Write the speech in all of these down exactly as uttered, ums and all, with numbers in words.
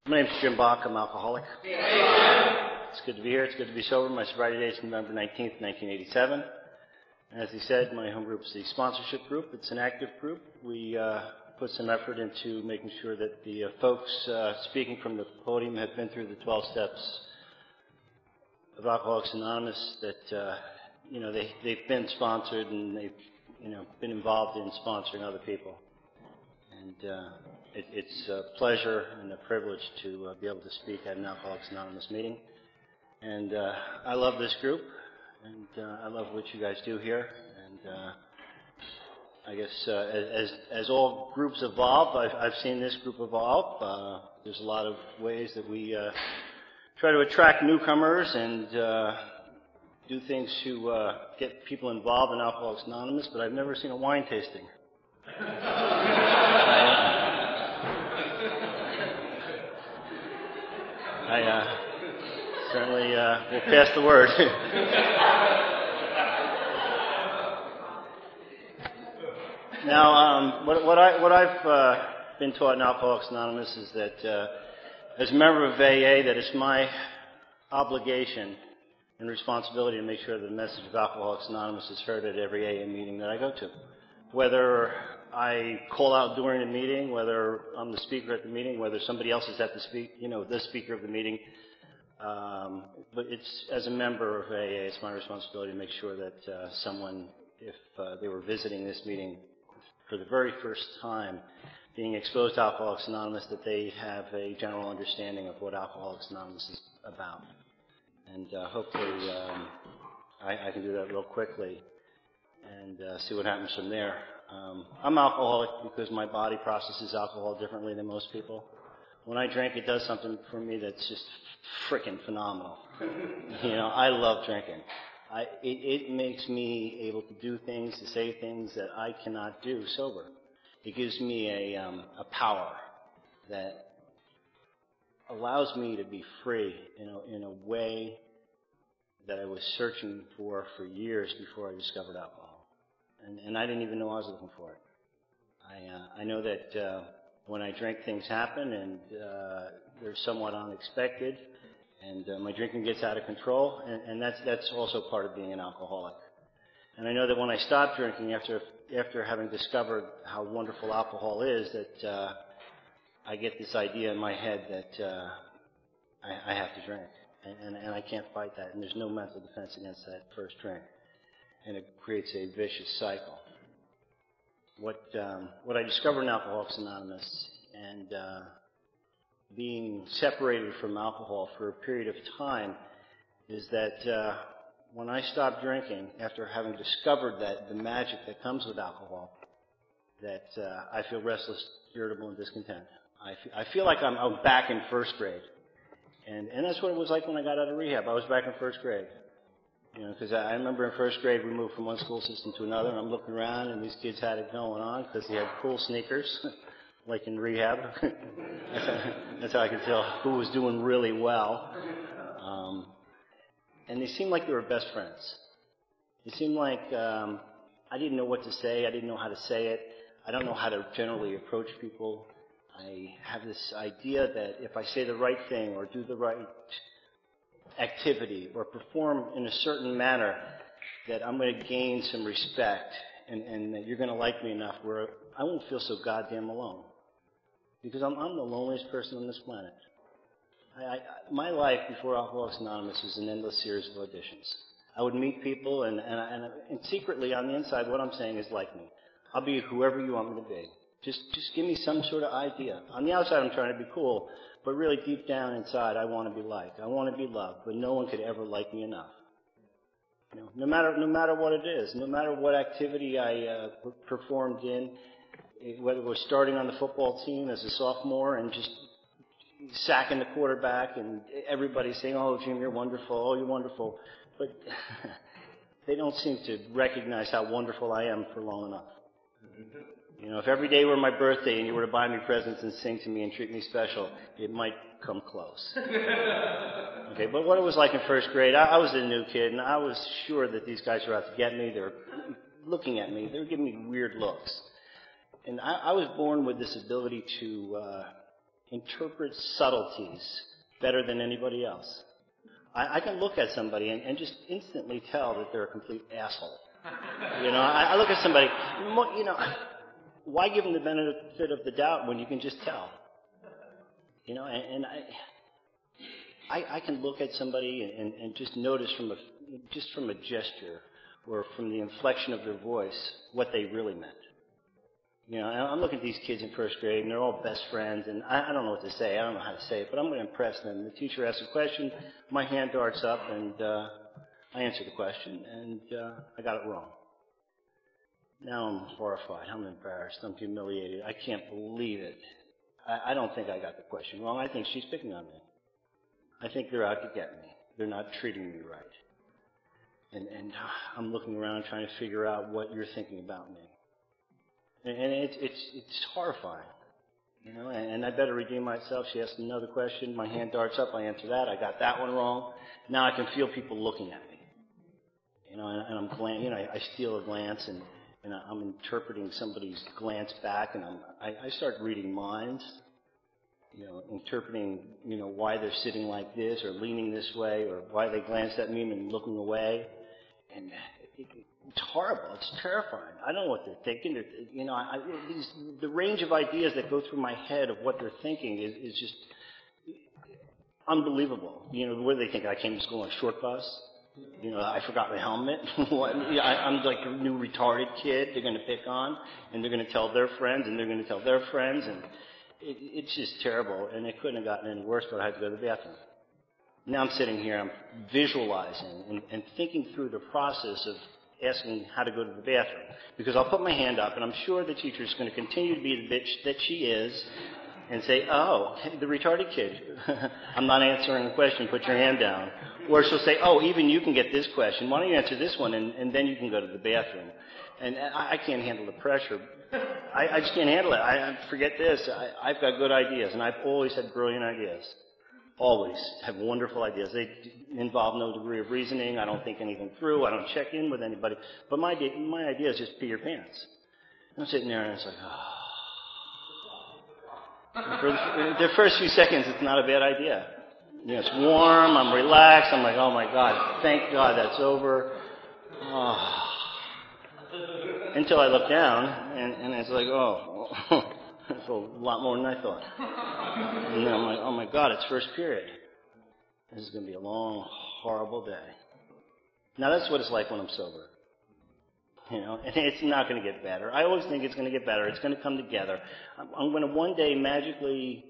My name's Jim Bach. I'm an alcoholic. It's good to be here. It's good to be sober. My sobriety date is November nineteenth, nineteen eighty-seven. As he said, my home group is the sponsorship group. It's an active group. We uh, put some effort into making sure that the uh, folks uh, speaking from the podium have been through the twelve steps of Alcoholics Anonymous, that uh, you know they, they've been sponsored and they've you know been involved in sponsoring other people. And uh, it, it's a pleasure and a privilege to uh, be able to speak at an Alcoholics Anonymous meeting. And uh, I love this group, and uh, I love what you guys do here. And uh, I guess uh, as as all groups evolve, I've, I've seen this group evolve. Uh, there's a lot of ways that we uh, try to attract newcomers and uh, do things to uh, get people involved in Alcoholics Anonymous, but I've never seen a wine tasting. I uh, certainly uh, will pass the word. Now, um, what, what, I, what I've uh, been taught in Alcoholics Anonymous is that uh, as a member of A A, that it's my obligation and responsibility to make sure that the message of Alcoholics Anonymous is heard at every A A meeting that I go to. Whether I call out during the meeting, whether I'm the speaker at the meeting, whether somebody else is at the speak, you know, the speaker of the meeting. Um, but it's, as a member of A A, it's my responsibility to make sure that uh, someone, if uh, they were visiting this meeting for the very first time, being exposed to Alcoholics Anonymous, that they have a general understanding of what Alcoholics Anonymous is about. And uh, hopefully um, I, I can do that real quickly and uh, see what happens from there. Um, I'm alcoholic because my body processes alcohol differently than most people. When I drink, it does something for me that's just frickin' phenomenal. You know, I love drinking. I, it, it makes me able to do things, to say things that I cannot do sober. It gives me a, um, a power that allows me to be free in a, in a way that I was searching for for years before I discovered alcohol. And, and I didn't even know I was looking for it. I, uh, I know that uh, when I drink, things happen, and uh, they're somewhat unexpected, and uh, my drinking gets out of control, and, and that's that's also part of being an alcoholic. And I know that when I stop drinking, after after having discovered how wonderful alcohol is, that uh, I get this idea in my head that uh, I, I have to drink, and, and, and I can't fight that, and there's no mental defense against that first drink. And it creates a vicious cycle. What um, what I discovered in Alcoholics Anonymous, and uh, being separated from alcohol for a period of time, is that uh, when I stopped drinking, after having discovered that the magic that comes with alcohol, that uh, I feel restless, irritable, and discontent. I feel, I feel like I'm, I'm back in first grade, and and that's what it was like when I got out of rehab. I was back in first grade. You know, because I remember in first grade we moved from one school system to another, and I'm looking around, and these kids had it going on because they had cool sneakers, like in rehab. that's, how, that's how I could tell who was doing really well. Um, and they seemed like they were best friends. It seemed like um, I didn't know what to say. I didn't know how to say it. I don't know how to generally approach people. I have this idea that if I say the right thing or do the right activity or perform in a certain manner, that I'm going to gain some respect, and, and that you're going to like me enough where I won't feel so goddamn alone. Because I'm, I'm the loneliest person on this planet. I, I, my life before Alcoholics Anonymous was an endless series of auditions. I would meet people, and, and, and, and secretly on the inside, what I'm saying is like me. I'll be whoever you want me to be. Just, just give me some sort of idea. On the outside, I'm trying to be cool. But really, deep down inside, I want to be liked. I want to be loved, but no one could ever like me enough. You know, no matter no matter what it is, no matter what activity I uh, performed in, whether it was starting on the football team as a sophomore and just sacking the quarterback, and everybody saying, "Oh, Jim, you're wonderful. Oh, you're wonderful," but they don't seem to recognize how wonderful I am for long enough. You know, if every day were my birthday and you were to buy me presents and sing to me and treat me special, it might come close. Okay, but what it was like in first grade, I, I was a new kid, and I was sure that these guys were out to get me. They were looking at me. They were giving me weird looks. And I, I was born with this ability to uh, interpret subtleties better than anybody else. I, I can look at somebody and, and just instantly tell that they're a complete asshole. You know, I, I look at somebody, you know, why give them the benefit of the doubt when you can just tell? You know, and, and I, I, I can look at somebody and, and just notice from a, just from a gesture or from the inflection of their voice what they really meant. You know, I'm looking at these kids in first grade, and they're all best friends, and I, I don't know what to say. I don't know how to say it, but I'm going to impress them. The teacher asks a question, my hand darts up, and uh, I answer the question, and uh, I got it wrong. Now I'm horrified. I'm embarrassed. I'm humiliated. I can't believe it. I, I don't think I got the question wrong. I think she's picking on me. I think they're out to get me. They're not treating me right. And, and I'm looking around trying to figure out what you're thinking about me. And it's it's it's horrifying, you know. And, and I better redeem myself. She asks another question. My hand darts up. I answer that. I got that one wrong. Now I can feel people looking at me, you know. And, and I'm glan- you know, I, I steal a glance, and, and I'm interpreting somebody's glance back, and I'm, I, I start reading minds, you know, interpreting, you know, why they're sitting like this or leaning this way, or why they glanced at me and looking away, and. It, it, It's horrible. It's terrifying. I don't know what they're thinking. They're, you know, I, these, the range of ideas that go through my head of what they're thinking is, is just unbelievable. You know, where they think I came to school on a short bus. You know, I forgot my helmet. what, I, I'm like a new retarded kid they're going to pick on, and they're going to tell their friends, and they're going to tell their friends, and it, it's just terrible. And it couldn't have gotten any worse, but I had to go to the bathroom. Now I'm sitting here, I'm visualizing and, and thinking through the process of asking how to go to the bathroom. Because I'll put my hand up, and I'm sure the teacher's going to continue to be the bitch that she is and say, oh, the retarded kid, I'm not answering the question, put your hand down. Or she'll say, oh, even you can get this question. Why don't you answer this one, and, and then you can go to the bathroom. And I, I can't handle the pressure. I, I just can't handle it. I, I forget this. I, I've got good ideas, and I've always had brilliant ideas. Always have wonderful ideas. They involve no degree of reasoning. I don't think anything through. I don't check in with anybody. But my my idea is just pee your pants. I'm sitting there and it's like, oh. For the, the first few seconds, it's not a bad idea. You know, it's warm. I'm relaxed. I'm like, oh my God, thank God that's over. Oh. Until I look down and, and it's like, oh. It's a lot more than I thought. And then I'm like, oh my God, it's first period. This is going to be a long, horrible day. Now that's what it's like when I'm sober. You know, and it's not going to get better. I always think it's going to get better. It's going to come together. I'm, I'm going to one day magically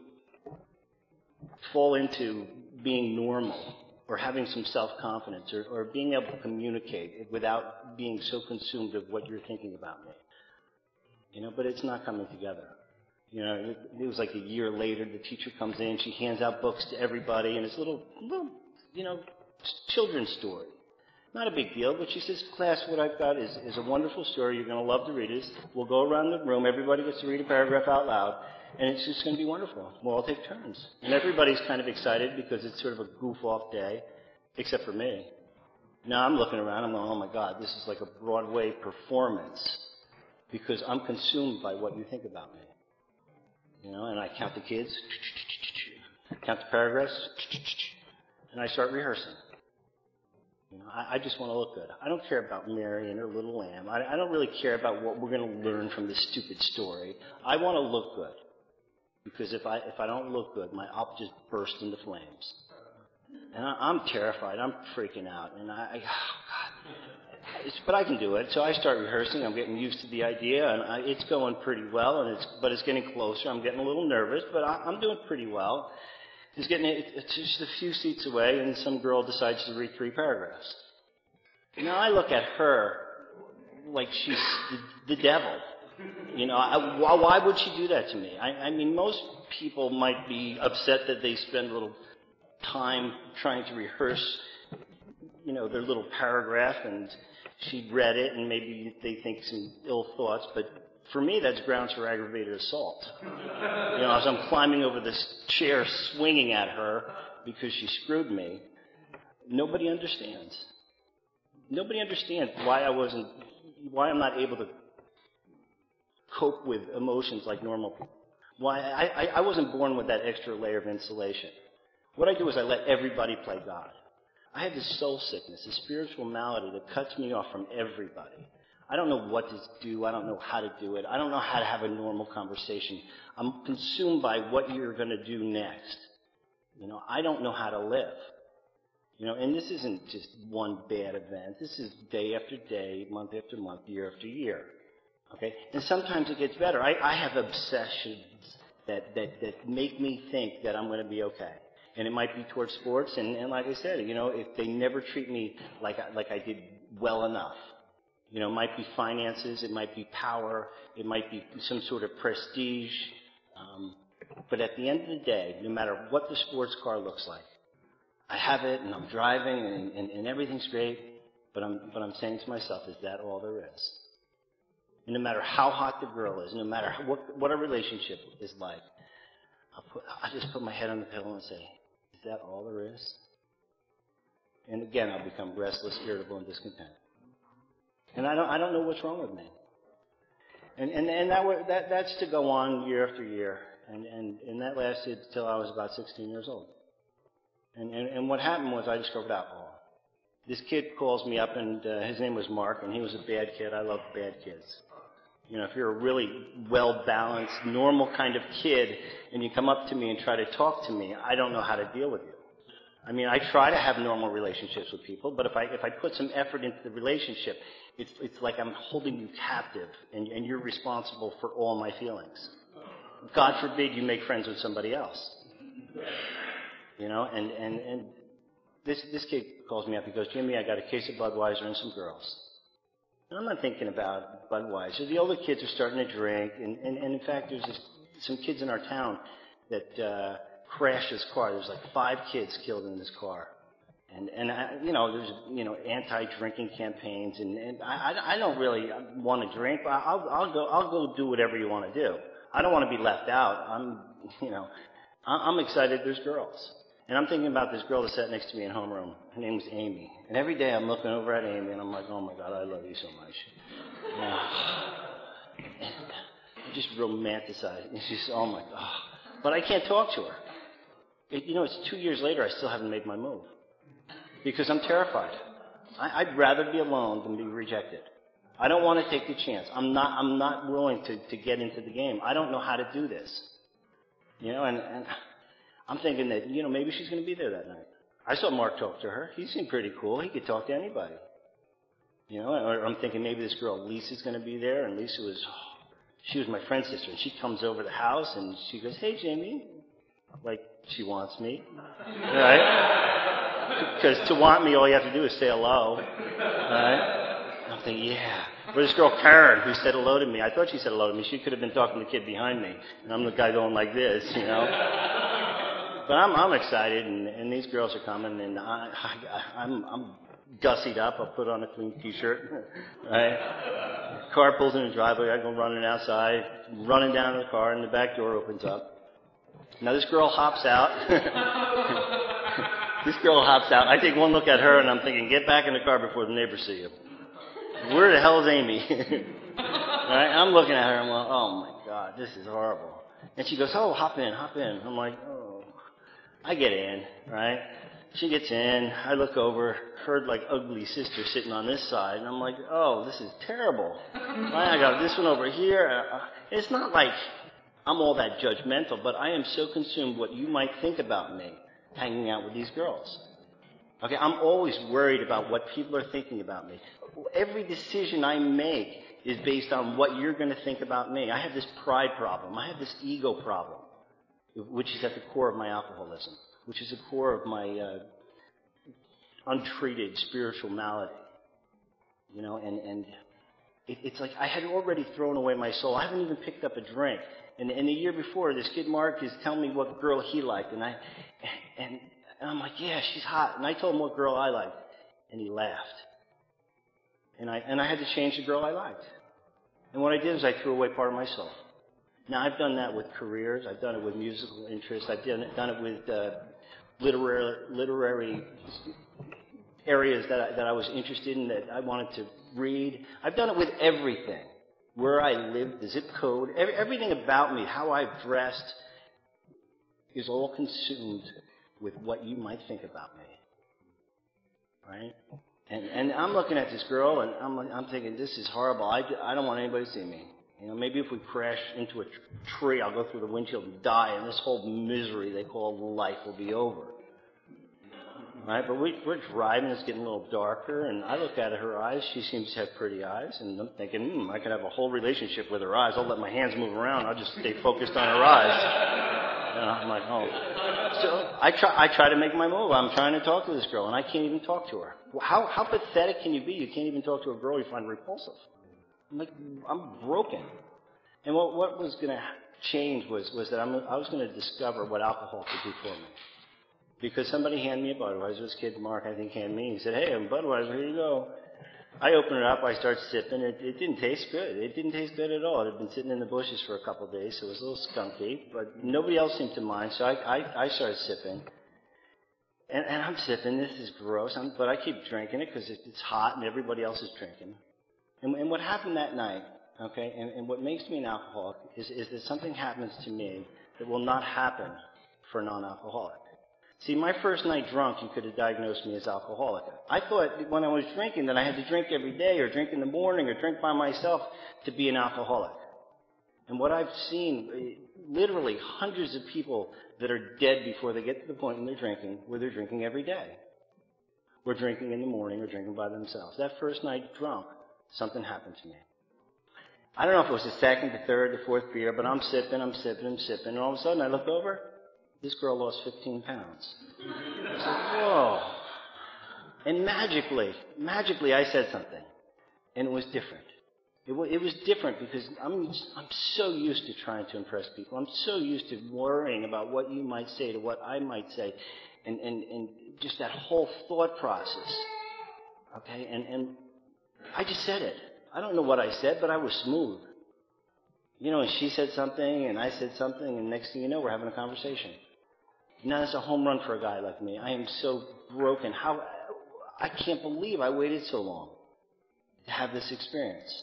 fall into being normal or having some self-confidence or, or being able to communicate without being so consumed with what you're thinking about me. You know, but it's not coming together. You know, it, it was like a year later, the teacher comes in, she hands out books to everybody, and it's a little, little, you know, children's story. Not a big deal, but she says, class, what I've got is, is a wonderful story. You're going to love to read it. We'll go around the room. Everybody gets to read a paragraph out loud, and it's just going to be wonderful. We'll all take turns. And everybody's kind of excited because it's sort of a goof-off day, except for me. Now I'm looking around, I'm going, oh, my God, this is like a Broadway performance because I'm consumed by what you think about me. You know, and I count the kids, count the paragraphs, and I start rehearsing. You know, I, I just want to look good. I don't care about Mary and her little lamb. I, I don't really care about what we're going to learn from this stupid story. I want to look good. Because if I if I don't look good, my I'll just burst into flames. And I, I'm terrified. I'm freaking out. And I, I oh God. It's, but I can do it. So I start rehearsing. I'm getting used to the idea, and I, it's going pretty well. And it's but it's getting closer. I'm getting a little nervous, but I, I'm doing pretty well. It's getting it's just a few seats away, and some girl decides to read three paragraphs. Now I look at her like she's the, the devil. You know, I, why, why would she do that to me? I, I mean, most people might be upset that they spend a little time trying to rehearse, you know, their little paragraph, and she read it, and maybe they think some ill thoughts. But for me, that's grounds for aggravated assault. You know, as I'm climbing over this chair, swinging at her because she screwed me, nobody understands. Nobody understands why I wasn't, why I'm not able to cope with emotions like normal people. Why? I, I, I wasn't born with that extra layer of insulation. What I do is I let everybody play God. I have this soul sickness, this spiritual malady that cuts me off from everybody. I don't know what to do. I don't know how to do it. I don't know how to have a normal conversation. I'm consumed by what you're going to do next. You know, I don't know how to live. You know, and this isn't just one bad event. This is day after day, month after month, year after year. Okay? And sometimes it gets better. I, I have obsessions that, that, that make me think that I'm going to be okay. And it might be towards sports, and, and like I said, you know, if they never treat me like I, like I did well enough. You know, it might be finances, it might be power, it might be some sort of prestige. Um, but at the end of the day, no matter what the sports car looks like, I have it, and I'm driving, and, and, and everything's great, but I'm, but I'm saying to myself, is that all there is? And no matter how hot the girl is, no matter how, what, what our relationship is like, I'll put, I just put my head on the pillow and say, is that all there is? And again, I'll become restless, irritable, and discontent. And I don't, I don't know what's wrong with me. And, and, and that, that, that's to go on year after year. And, and, and that lasted till I was about sixteen years old. And, and, and what happened was I discovered alcohol. This kid calls me up, and uh, his name was Mark, and he was a bad kid. I love bad kids. You know, if you're a really well-balanced, normal kind of kid, and you come up to me and try to talk to me, I don't know how to deal with you. I mean, I try to have normal relationships with people, but if I if I put some effort into the relationship, it's it's like I'm holding you captive, and, and you're responsible for all my feelings. God forbid you make friends with somebody else. You know, and, and, and this this kid calls me up. He goes, Jimmy, I got a case of Budweiser and some girls. And I'm not thinking about Budweiser. The older kids are starting to drink, and, and, and in fact, there's this, some kids in our town that uh, crashed this car. There's like five kids killed in this car. And, and I, you know, there's, you know, anti-drinking campaigns, and, and I, I don't really want to drink, but I'll, I'll go, I'll go do whatever you want to do. I don't want to be left out. I'm, you know, I'm excited there's girls. And I'm thinking about this girl that sat next to me in homeroom. Her name was Amy. And every day I'm looking over at Amy, and I'm like, oh my God, I love you so much. Yeah. And I just romanticize it. And she's, oh my God. But I can't talk to her. It, you know, it's two years later, I still haven't made my move. Because I'm terrified. I, I'd rather be alone than be rejected. I don't want to take the chance. I'm not, I'm not willing to, to get into the game. I don't know how to do this. You know, and, and I'm thinking that, you know, maybe she's going to be there that night. I saw Mark talk to her. He seemed pretty cool. He could talk to anybody. You know, or I'm thinking maybe this girl Lisa's going to be there, and Lisa was, oh, she was my friend's sister, and she comes over the house, and she goes, hey, Jamie. Like, she wants me. Right? Because to want me, all you have to do is say hello. Right? I'm thinking, yeah. Or this girl, Karen, who said hello to me. I thought she said hello to me. She could have been talking to the kid behind me. And I'm the guy going like this, you know. But I'm, I'm excited, and, and these girls are coming, and I, I, I'm, I'm gussied up. I'll put on a clean T-shirt, right? Car pulls in the driveway. I go running outside, running down to the car, and the back door opens up. Now this girl hops out. This girl hops out. I take one look at her, and I'm thinking, get back in the car before the neighbors see you. Where the hell is Amy? Right? I'm looking at her, and I'm like, oh my God, this is horrible. And she goes, oh, hop in, hop in. I'm like, oh. I get in, right? She gets in. I look over, her like ugly sister sitting on this side, and I'm like, oh, this is terrible. Right? I got this one over here. Uh, it's not like I'm all that judgmental, but I am so consumed what you might think about me hanging out with these girls. Okay, I'm always worried about what people are thinking about me. Every decision I make is based on what you're going to think about me. I have this pride problem. I have this ego problem, which is at the core of my alcoholism, which is the core of my uh, untreated spiritual malady. You know, and, and it, it's like I had already thrown away my soul. I haven't even picked up a drink. And, and the year before, this kid Mark is telling me what girl he liked, and I, and, and I'm like, yeah, she's hot. And I told him what girl I liked, and he laughed. And I and I had to change the girl I liked. And what I did is I threw away part of my soul. Now, I've done that with careers. I've done it with musical interests. I've done it, done it with uh, literary, literary areas that I, that I was interested in, that I wanted to read. I've done it with everything. where I live, the zip code, every, everything about me, how I've dressed, is all consumed with what you might think about me. Right? And, and I'm looking at this girl, and I'm, I'm thinking, this is horrible. I, I don't want anybody to see me. You know, maybe if we crash into a tree, I'll go through the windshield and die, and this whole misery they call life will be over. Right? But we, we're driving, it's getting a little darker, and I look at her eyes. She seems to have pretty eyes, and I'm thinking, hmm, I could have a whole relationship with her eyes. I'll let my hands move around. I'll just stay focused on her eyes. You know, I'm like, oh. So I try, I try to make my move. I'm trying to talk to this girl, and I can't even talk to her. How, how pathetic can you be? You can't even talk to a girl you find repulsive. I'm like, I'm broken. And what, what was going to change was, was that I'm, I was going to discover what alcohol could do for me. Because somebody handed me a Budweiser. This kid, Mark, I think, handed me. He said, hey, I'm Budweiser, here you go. I open it up, I start sipping. It, it didn't taste good. It didn't taste good at all. It had been sitting in the bushes for a couple of days, so it was a little skunky. But nobody else seemed to mind, so I, I, I started sipping. And, and I'm sipping. This is gross, I'm, but I keep drinking it because it, it's hot and everybody else is drinking. And, and what happened that night, okay, and, and what makes me an alcoholic is, is that something happens to me that will not happen for a non-alcoholic. See, my first night drunk, you could have diagnosed me as alcoholic. I thought when I was drinking that I had to drink every day or drink in the morning or drink by myself to be an alcoholic. And what I've seen, literally hundreds of people that are dead before they get to the point when they're drinking, where they're drinking every day. Or drinking in the morning or drinking by themselves. That first night drunk, something happened to me. I don't know if it was the second, the third, the fourth beer, but I'm sipping, I'm sipping, I'm sipping, and all of a sudden I look over, this girl lost fifteen pounds. I said, whoa. And magically, magically I said something. And it was different. It was, it was different because I'm, I'm so used to trying to impress people. I'm so used to worrying about what you might say to what I might say. And, and, and just that whole thought process. Okay? And, and I just said it. I don't know what I said, but I was smooth. You know, and she said something, and I said something, and next thing you know, we're having a conversation. Now that's a home run for a guy like me. I am so broken. How I can't believe I waited so long to have this experience.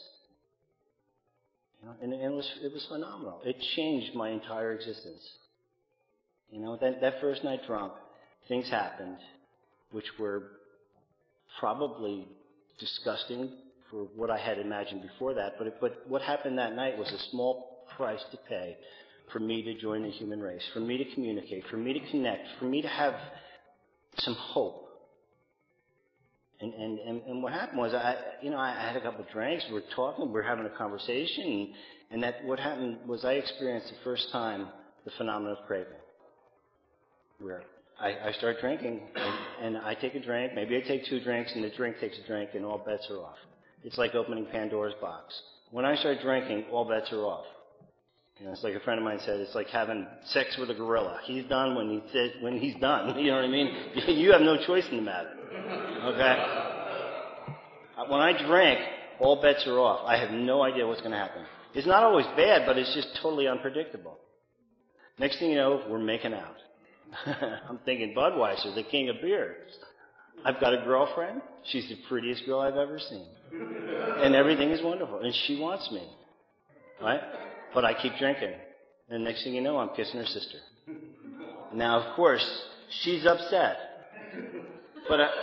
You know, and, and it was it was phenomenal. It changed my entire existence. You know, that that first night drunk, things happened which were probably disgusting for what I had imagined before that. But it, but what happened that night was a small price to pay for me to join the human race, for me to communicate, for me to connect, for me to have some hope. And and, and, and what happened was, I you know, I had a couple of drinks, we were talking, we were having a conversation, and, and that what happened was I experienced the first time the phenomenon of craving. Where I, I start drinking, and, and I take a drink, maybe I take two drinks, and the drink takes a drink, and all bets are off. It's like opening Pandora's box. When I start drinking, all bets are off. You know, it's like a friend of mine said, it's like having sex with a gorilla. He's done when he says, when he's done. You know what I mean? You have no choice in the matter. Okay? When I drink, all bets are off. I have no idea what's going to happen. It's not always bad, but it's just totally unpredictable. Next thing you know, we're making out. I'm thinking Budweiser, the king of beer. I've got a girlfriend. She's the prettiest girl I've ever seen. And everything is wonderful. And she wants me. Right? But I keep drinking. And next thing you know, I'm kissing her sister. Now, of course, she's upset. But I,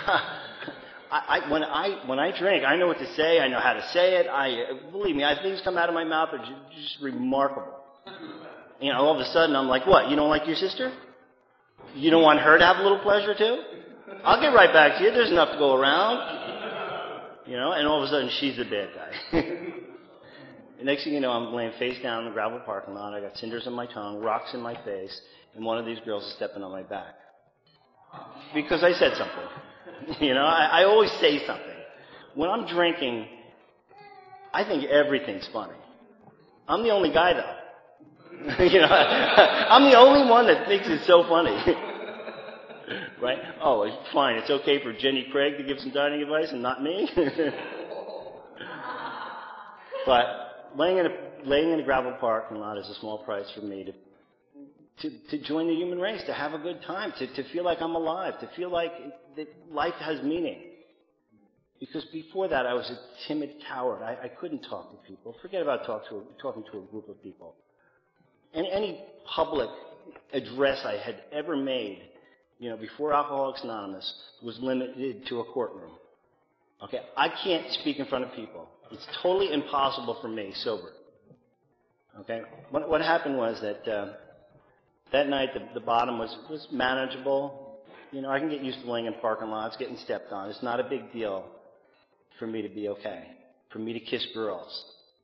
I, I, when I when I drink, I know what to say. I know how to say it. I believe me, I, things come out of my mouth that are just, just remarkable. You know, all of a sudden, I'm like, what? You don't like your sister? You don't want her to have a little pleasure too? I'll get right back to you. There's enough to go around. You know, and all of a sudden, she's the bad guy. The next thing you know, I'm laying face down in the gravel parking lot. I got cinders on my tongue, rocks in my face, and one of these girls is stepping on my back. Because I said something. You know, I, I always say something. When I'm drinking, I think everything's funny. I'm the only guy, though. You know, I'm the only one that thinks it's so funny. Right? Oh, it's fine. It's okay for Jenny Craig to give some dining advice and not me. But laying in a laying in a gravel parking lot is a small price for me to to, to join the human race, to have a good time, to, to feel like I'm alive, to feel like that life has meaning. Because before that, I was a timid coward. I, I couldn't talk to people. Forget about talk to a, talking to a group of people. And any public address I had ever made, you know, before Alcoholics Anonymous, was limited to a courtroom. Okay, I can't speak in front of people. It's totally impossible for me, sober. Okay, what, what happened was that uh, that night the, the bottom was, was manageable. You know, I can get used to laying in parking lots, getting stepped on. It's not a big deal for me to be okay, for me to kiss girls.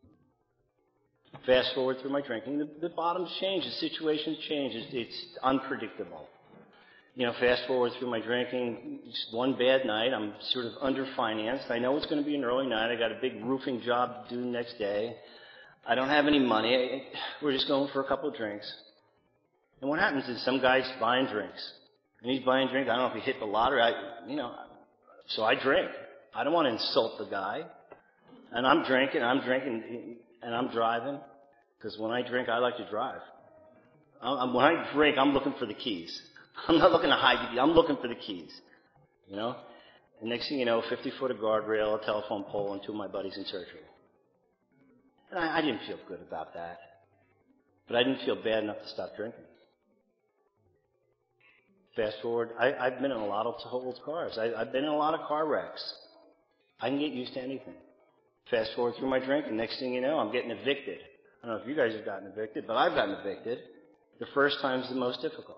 Fast forward through my drinking, the, the bottom's changed, the situation's changed. It's, it's unpredictable. You know, fast forward through my drinking, just one bad night, I'm sort of underfinanced. I know it's going to be an early night. I got a big roofing job to do the next day. I don't have any money. We're just going for a couple of drinks. And what happens is some guy's buying drinks. And he's buying drinks. I don't know if he hit the lottery. I, you know, so I drink. I don't want to insult the guy. And I'm drinking, I'm drinking, and I'm driving. Because when I drink, I like to drive. I'm, when I drink, I'm looking for the keys. I'm not looking to hide the keys. I'm looking for the keys. You know? And next thing you know, fifty foot of guardrail, a telephone pole, and two of my buddies in surgery. And I, I didn't feel good about that. But I didn't feel bad enough to stop drinking. Fast forward, I, I've been in a lot of totaled cars. I, I've been in a lot of car wrecks. I can get used to anything. Fast forward through my drink, and next thing you know, I'm getting evicted. I don't know if you guys have gotten evicted, but I've gotten evicted. The first time's the most difficult.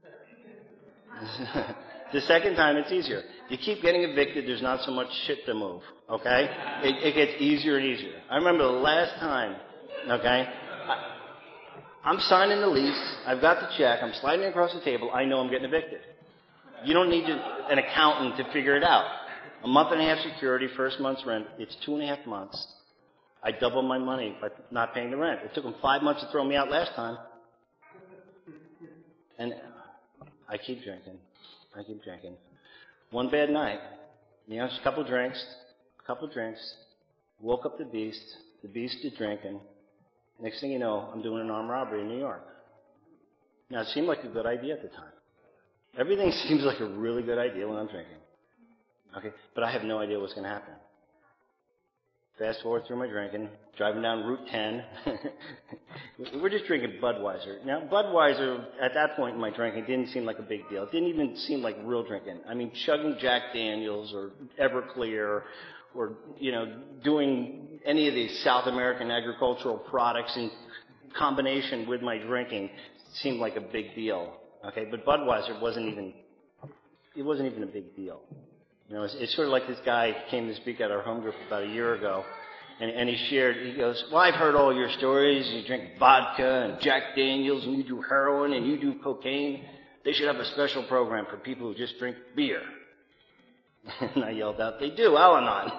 The second time, it's easier. You keep getting evicted, there's not so much shit to move, okay? It, it gets easier and easier. I remember the last time, okay? I, I'm signing the lease. I've got the check. I'm sliding it across the table. I know I'm getting evicted. You don't need to, an accountant to figure it out. A month and a half security, first month's rent. It's two and a half months. I doubled my money by not paying the rent. It took them five months to throw me out last time. And I keep drinking. I keep drinking. One bad night, you know, just a couple drinks, a couple drinks. Woke up the beast. The beast is drinking. Next thing you know, I'm doing an armed robbery in New York. Now, it seemed like a good idea at the time. Everything seems like a really good idea when I'm drinking. Okay, but I have no idea what's going to happen. Fast forward through my drinking, driving down Route ten. We're just drinking Budweiser. Now, Budweiser, at that point in my drinking, didn't seem like a big deal. It didn't even seem like real drinking. I mean, chugging Jack Daniels or Everclear or, you know, doing any of these South American agricultural products in combination with my drinking seemed like a big deal. Okay, but Budweiser wasn't even, it wasn't even a big deal. You know, it's, it's sort of like this guy came to speak at our home group about a year ago, and, and he shared, he goes, well, I've heard all your stories. You drink vodka and Jack Daniels, and you do heroin, and you do cocaine. They should have a special program for people who just drink beer. And I yelled out, they do, Al-Anon.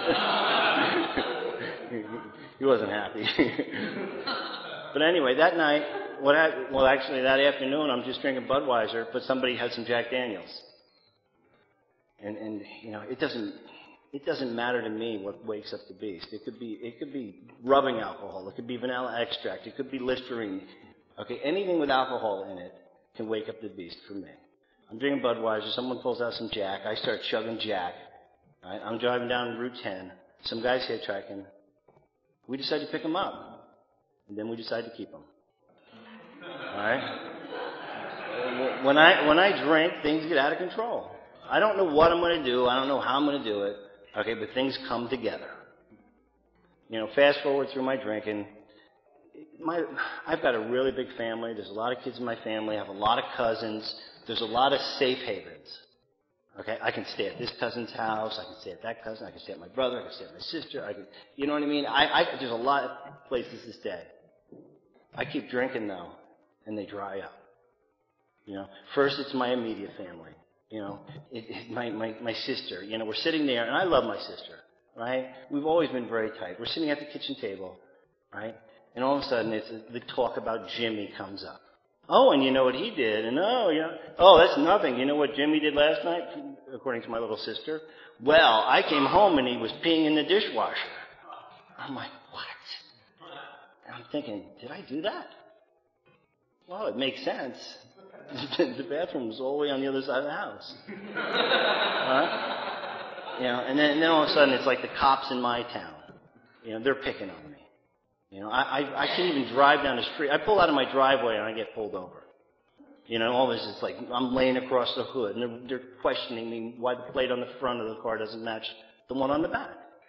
He wasn't happy. But anyway, that night, what I, well, actually, that afternoon, I'm just drinking Budweiser, but somebody had some Jack Daniels. And, and you know, it doesn't it doesn't matter to me what wakes up the beast. It could be it could be rubbing alcohol. It could be vanilla extract. It could be Listerine. Okay, anything with alcohol in it can wake up the beast for me. I'm drinking Budweiser. Someone pulls out some Jack. I start chugging Jack. Right? I'm driving down Route ten. Some guy's hitchhiking. We decide to pick him up, and then we decide to keep him. All right. When I when I drink, things get out of control. I don't know what I'm going to do. I don't know how I'm going to do it. Okay, but things come together. You know, fast forward through my drinking. My, I've got a really big family. There's a lot of kids in my family. I have a lot of cousins. There's a lot of safe havens. Okay, I can stay at this cousin's house. I can stay at that cousin. I can stay at my brother. I can stay at my sister. I can, you know what I mean? I, I, there's a lot of places to stay. I keep drinking though, and they dry up. You know, first it's my immediate family. You know, it, it, my, my, my sister, you know, we're sitting there, and I love my sister, right? We've always been very tight. We're sitting at the kitchen table, right? And all of a sudden, it's the talk about Jimmy comes up. Oh, and you know what he did, and oh, yeah. Oh, that's nothing. You know what Jimmy did last night, according to my little sister? Well, I came home, and he was peeing in the dishwasher. I'm like, what? And I'm thinking, did I do that? Well, it makes sense. The bathroom was all the way on the other side of the house. Right? You know, and then, and then all of a sudden it's like the cops in my town. You know, they're picking on me. You know, I, I, I can't even drive down the street. I pull out of my driveway and I get pulled over. You know, all this is like, I'm laying across the hood and they're, they're questioning me why the plate on the front of the car doesn't match the one on the back.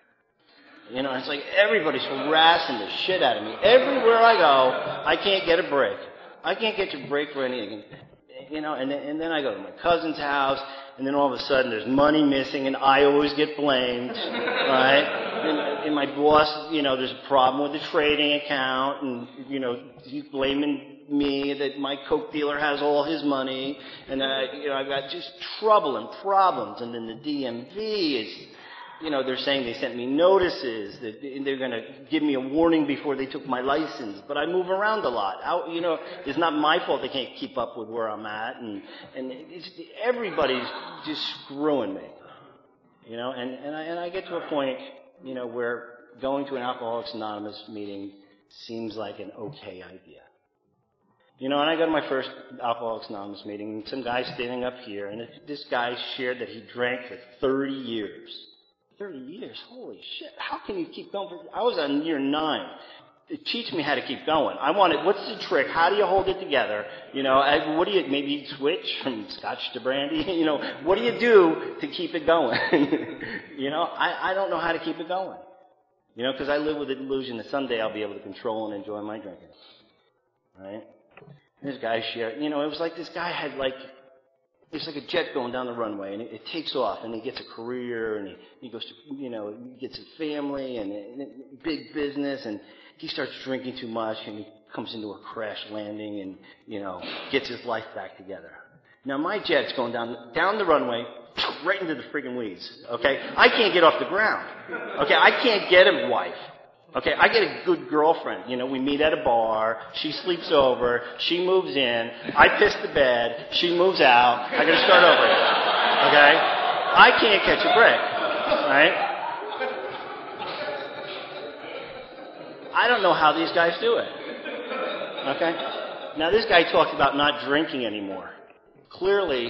You know, it's like everybody's harassing the shit out of me. Everywhere I go, I can't get a break. I can't get a break for anything. You know, and then, and then I go to my cousin's house, and then all of a sudden there's money missing, and I always get blamed, right? And, and my boss, you know, there's a problem with the trading account, and, you know, he's blaming me that my coke dealer has all his money, and, uh, you know, I've got just trouble and problems, and then the D M V is... You know, they're saying they sent me notices that they're going to give me a warning before they took my license. But I move around a lot. I, you know, it's not my fault they can't keep up with where I'm at. And, and it's, everybody's just screwing me. You know, and, and, I, and I get to a point, you know, where going to an Alcoholics Anonymous meeting seems like an okay idea. You know, and I go to my first Alcoholics Anonymous meeting, and some guy's standing up here, and this guy shared that he drank for thirty years. thirty years, holy shit, how can you keep going? For, I was on year nine. It teach me how to keep going. I wanted, what's the trick? How do you hold it together? You know, I, what do you, maybe you switch from scotch to brandy? You know, what do you do to keep it going? You know, I, I don't know how to keep it going. You know, because I live with the delusion that someday I'll be able to control and enjoy my drinking. Right? And this guy shared, you know, it was like this guy had like, it's like a jet going down the runway, and it, it takes off, and he gets a career, and he, he goes to, you know, he gets a family, and, and big business, and he starts drinking too much, and he comes into a crash landing, and, you know, gets his life back together. Now, my jet's going down, down the runway, right into the friggin' weeds, okay? I can't get off the ground, okay? I can't get a wife. Okay, I get a good girlfriend. You know, we meet at a bar. She sleeps over. She moves in. I piss the bed. She moves out. I gotta start over again. Okay? I can't catch a break. Right? I don't know how these guys do it. Okay? Now, this guy talked about not drinking anymore. Clearly,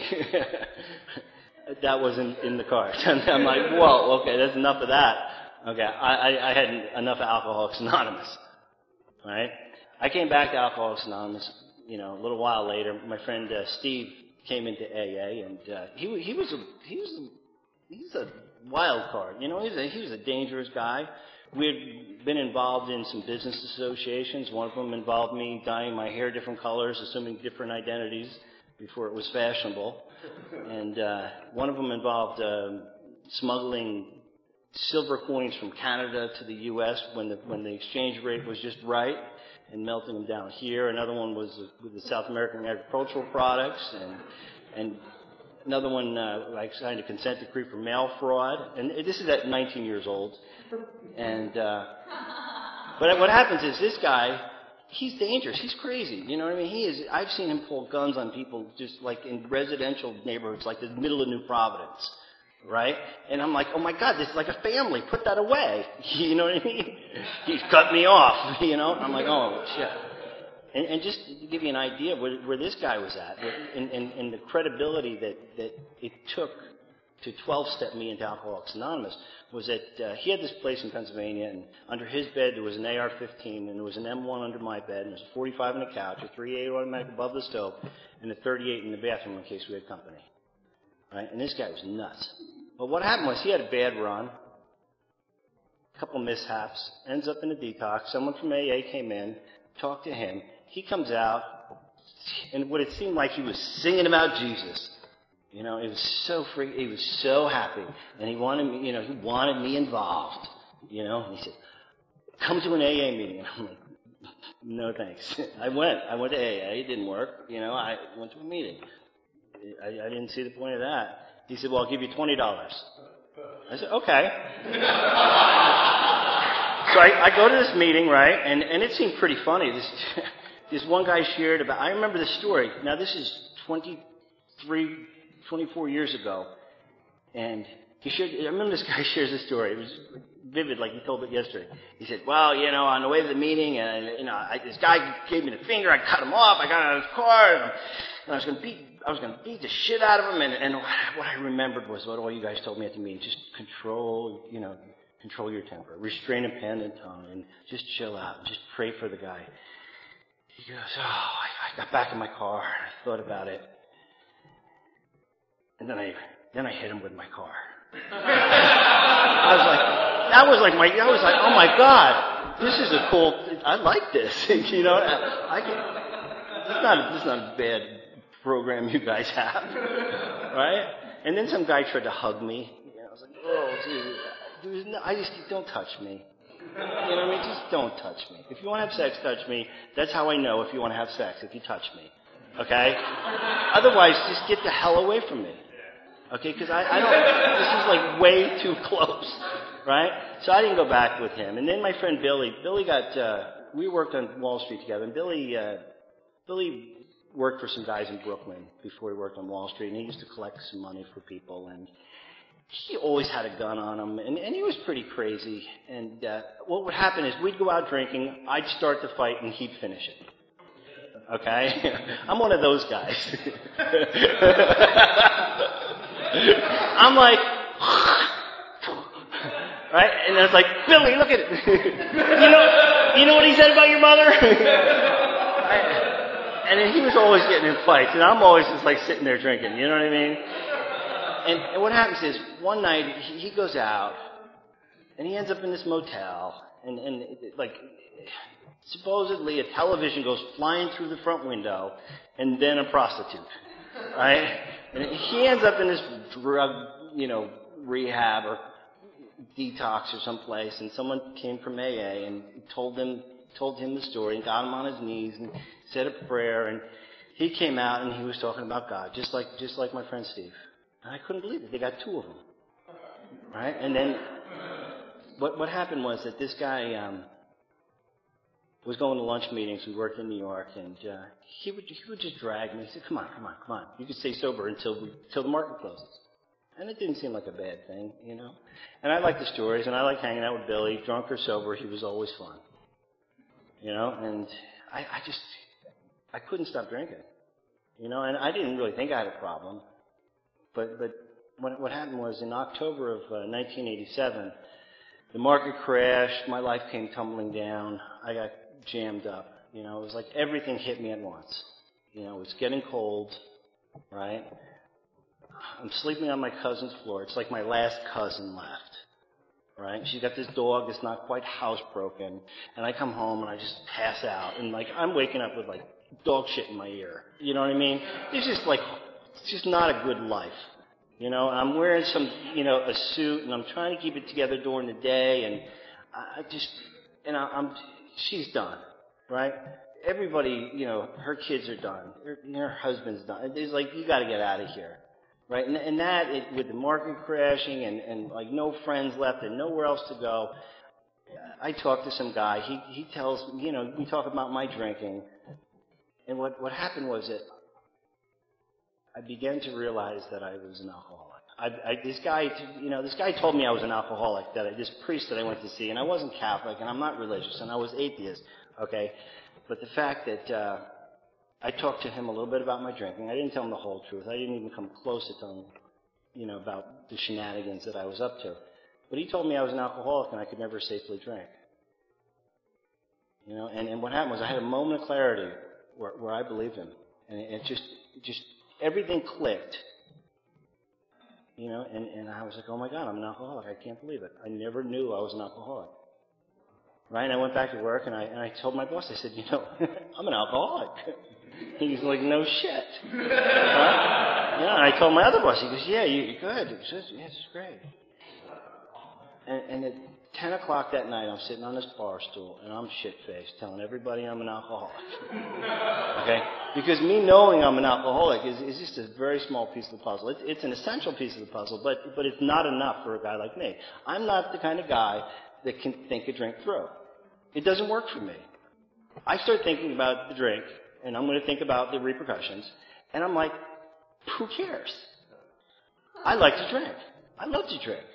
that wasn't in the cards. And I'm like, whoa, okay, that's enough of that. Okay, I, I, I had enough of Alcoholics Anonymous, right? I came back to Alcoholics Anonymous, you know, a little while later. My friend uh, Steve came into A A, and uh, he he was a he was a, he's a wild card, you know. He was a, he was a dangerous guy. We had been involved in some business associations. One of them involved me dyeing my hair different colors, assuming different identities before it was fashionable, and uh, one of them involved uh, smuggling silver coins from Canada to the U S when the when the exchange rate was just right, and melting them down here. Another one was with the South American agricultural products, and and another one uh, I signed a consent decree for mail fraud. And this is at nineteen years old. And uh, but what happens is this guy, he's dangerous. He's crazy. You know what I mean? He is. I've seen him pull guns on people just like in residential neighborhoods, like the middle of New Providence. Right? And I'm like, oh my God, this is like a family. Put that away. You know what I mean? He's cut me off, you know? I'm like, oh, shit. And, and just to give you an idea where, where this guy was at, and, and, and the credibility that, that it took to twelve-step me into Alcoholics Anonymous, was that uh, he had this place in Pennsylvania, and under his bed there was an A R fifteen, and there was an M one under my bed, and there was a forty-five on the couch, a three eight automatic above the stove, and a thirty-eight in the bathroom in case we had company. Right? And this guy was nuts. But what happened was he had a bad run, a couple mishaps, ends up in a detox. Someone from A A came in, talked to him. He comes out, and what it seemed like he was singing about Jesus. You know, it was so free. He was so happy, and he wanted me. You know, he wanted me involved. You know, and he said, "Come to an A A meeting." And I'm like, "No, thanks." I went. I went to A A. It didn't work. You know, I went to a meeting. I, I didn't see the point of that. He said, well, I'll give you twenty dollars. I said, okay. So I, I go to this meeting, right, and, and it seemed pretty funny. This, this one guy shared about, I remember the story. Now, this is twenty-three, twenty-four years ago. And he shared, I remember this guy shares this story. It was vivid, like he told it yesterday. He said, well, you know, on the way to the meeting, and, you know, I, this guy gave me the finger. I cut him off. I got out of his car. And And I was going to beat, I was going to beat the shit out of him. And, and what I remembered was what all you guys told me at the meeting: just control, you know, control your temper, restrain a pen and tongue, and just chill out, and just pray for the guy. He goes, oh, I, I got back in my car, and I thought about it, and then I, then I hit him with my car. I was like, that was like my, I was like, oh my God, this is a cool, I like this, you know, I can, it's not, it's not a bad program you guys have, right? And then some guy tried to hug me, you know, I was like, oh, Jesus, dude, no, I just, don't touch me. You know what I mean? Just don't touch me. If you want to have sex, touch me. That's how I know if you want to have sex, if you touch me. Okay? Otherwise, just get the hell away from me. Okay? Because I, I don't, this is like way too close. Right? So I didn't go back with him. And then my friend Billy, Billy got, uh, we worked on Wall Street together. And Billy, uh, Billy worked for some guys in Brooklyn before he worked on Wall Street. And he used to collect some money for people. And he always had a gun on him, and, and he was pretty crazy. And uh, what would happen is we'd go out drinking, I'd start the fight, and he'd finish it. Okay? I'm one of those guys. I'm like, right? And I was like, Billy, look at it. you know, you know what he said about your mother? And then he was always getting in fights, and I'm always just like sitting there drinking. You know what I mean? And, and what happens is, one night, he, he goes out, and he ends up in this motel, and, and like, supposedly a television goes flying through the front window, and then a prostitute, right? And he ends up in this drug, you know, rehab or detox or someplace, and someone came from A A and told him, told him the story, and got him on his knees, and said a prayer, and he came out, and he was talking about God, just like, just like my friend Steve. And I couldn't believe it. They got two of them, right? And then what what happened was that this guy um, was going to lunch meetings. We worked in New York, and uh, he would he would just drag me. He said, "Come on, come on, come on. You can stay sober until we until the market closes." And it didn't seem like a bad thing, you know. And I liked the stories, and I liked hanging out with Billy, drunk or sober. He was always fun, you know. And I, I just I couldn't stop drinking, you know. And I didn't really think I had a problem. But but what, what happened was in October of uh, nineteen eighty-seven, the market crashed. My life came tumbling down. I got jammed up. You know, it was like everything hit me at once. You know, it was getting cold, right? I'm sleeping on my cousin's floor. It's like my last cousin left, right? She's got this dog that's not quite housebroken, and I come home and I just pass out, and like I'm waking up with like dog shit in my ear. You know what I mean? It's just like. It's just not a good life, you know. I'm wearing some, you know, a suit, and I'm trying to keep it together during the day, and I just, and I, I'm, she's done, right? Everybody, you know, her kids are done, her, her husband's done. It's like you got to get out of here, right? And, and that, it, with the market crashing, and, and like no friends left, and nowhere else to go. I talked to some guy. He he tells me, you know, we talk about my drinking, and what what happened was that. I began to realize that I was an alcoholic. I, I, this guy, you know, this guy told me I was an alcoholic. That I, this priest that I went to see, and I wasn't Catholic, and I'm not religious, and I was atheist. Okay, but the fact that uh, I talked to him a little bit about my drinking, I didn't tell him the whole truth. I didn't even come close to telling him, you know, about the shenanigans that I was up to. But he told me I was an alcoholic, and I could never safely drink. You know, and, and what happened was I had a moment of clarity where, where I believed him, and it, it just, it just. Everything clicked, you know, and, and I was like, oh my God, I'm an alcoholic. I can't believe it. I never knew I was an alcoholic. Right? And I went back to work, and I and I told my boss, I said, you know, I'm an alcoholic. He's like, no shit. Right? Yeah, and I told my other boss, he goes, yeah, you, you're good. He says, yeah, this is great. And, and at ten o'clock that night, I'm sitting on this bar stool, and I'm shit-faced, telling everybody I'm an alcoholic. Okay? Because me knowing I'm an alcoholic is, is just a very small piece of the puzzle. It's, it's an essential piece of the puzzle, but, but it's not enough for a guy like me. I'm not the kind of guy that can think a drink through. It doesn't work for me. I start thinking about the drink, and I'm going to think about the repercussions, and I'm like, who cares? I like to drink. I love to drink.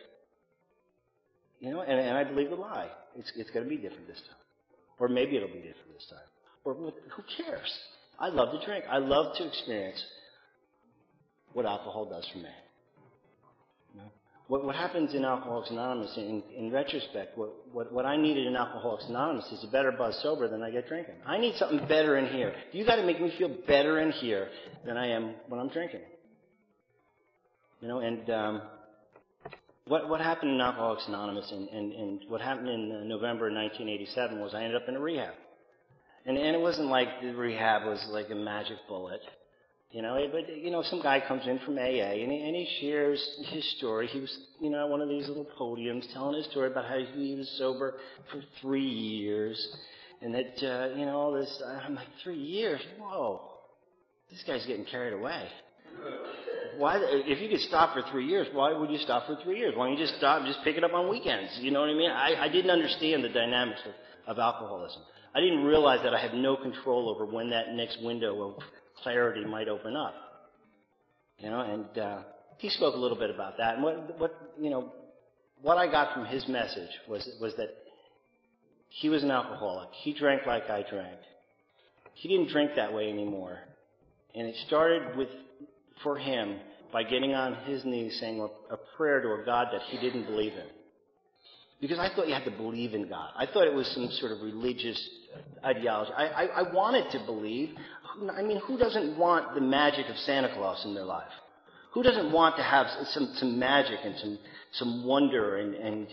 You know, and, and I believe the lie. It's, it's going to be different this time. Or maybe it'll be different this time. Or who cares? I love to drink. I love to experience what alcohol does for me. You know? What, what happens in Alcoholics Anonymous, in, in retrospect, what, what, what I needed in Alcoholics Anonymous is a better buzz sober than I get drinking. I need something better in here. You got to make me feel better in here than I am when I'm drinking. You know, and um, what what happened in Alcoholics Anonymous, and, and, and what happened in uh, November nineteen eighty-seven was I ended up in a rehab. And, and it wasn't like the rehab was like a magic bullet. You know, it, but, you know, some guy comes in from A A, and he, and he shares his story. He was, you know, at one of these little podiums telling his story about how he was sober for three years. And that, uh, you know, all this, I'm like, three years? Whoa. This guy's getting carried away. Why, if you could stop for three years, why would you stop for three years? Why don't you just stop and just pick it up on weekends? You know what I mean? I, I didn't understand the dynamics of, of alcoholism. I didn't realize that I had no control over when that next window of clarity might open up. You know, and uh, he spoke a little bit about that. And what, what, you know, what I got from his message was was that he was an alcoholic. He drank like I drank. He didn't drink that way anymore. And it started with, for him, by getting on his knees saying a, a prayer to a God that he didn't believe in. Because I thought you had to believe in God. I thought it was some sort of religious ideology. I, I, I wanted to believe. I mean, who doesn't want the magic of Santa Claus in their life? Who doesn't want to have some, some magic and some, some wonder and, and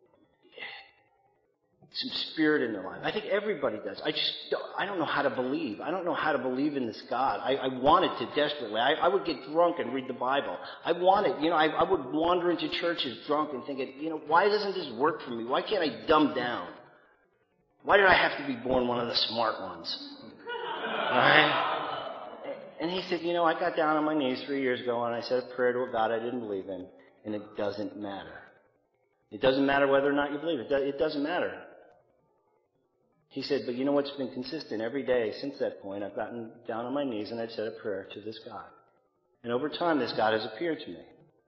some spirit in their life? I think everybody does. I just don't, I don't know how to believe. I don't know how to believe in this God. I, I wanted to desperately. I, I would get drunk and read the Bible. I wanted, you know, I, I would wander into churches drunk and thinking, you know, why doesn't this work for me? Why can't I dumb down? Why did I have to be born one of the smart ones? All right? And he said, you know, I got down on my knees three years ago and I said a prayer to a God I didn't believe in, and it doesn't matter. It doesn't matter whether or not you believe it. It doesn't matter. He said, but you know what's been consistent every day since that point? I've gotten down on my knees and I've said a prayer to this God. And over time, this God has appeared to me.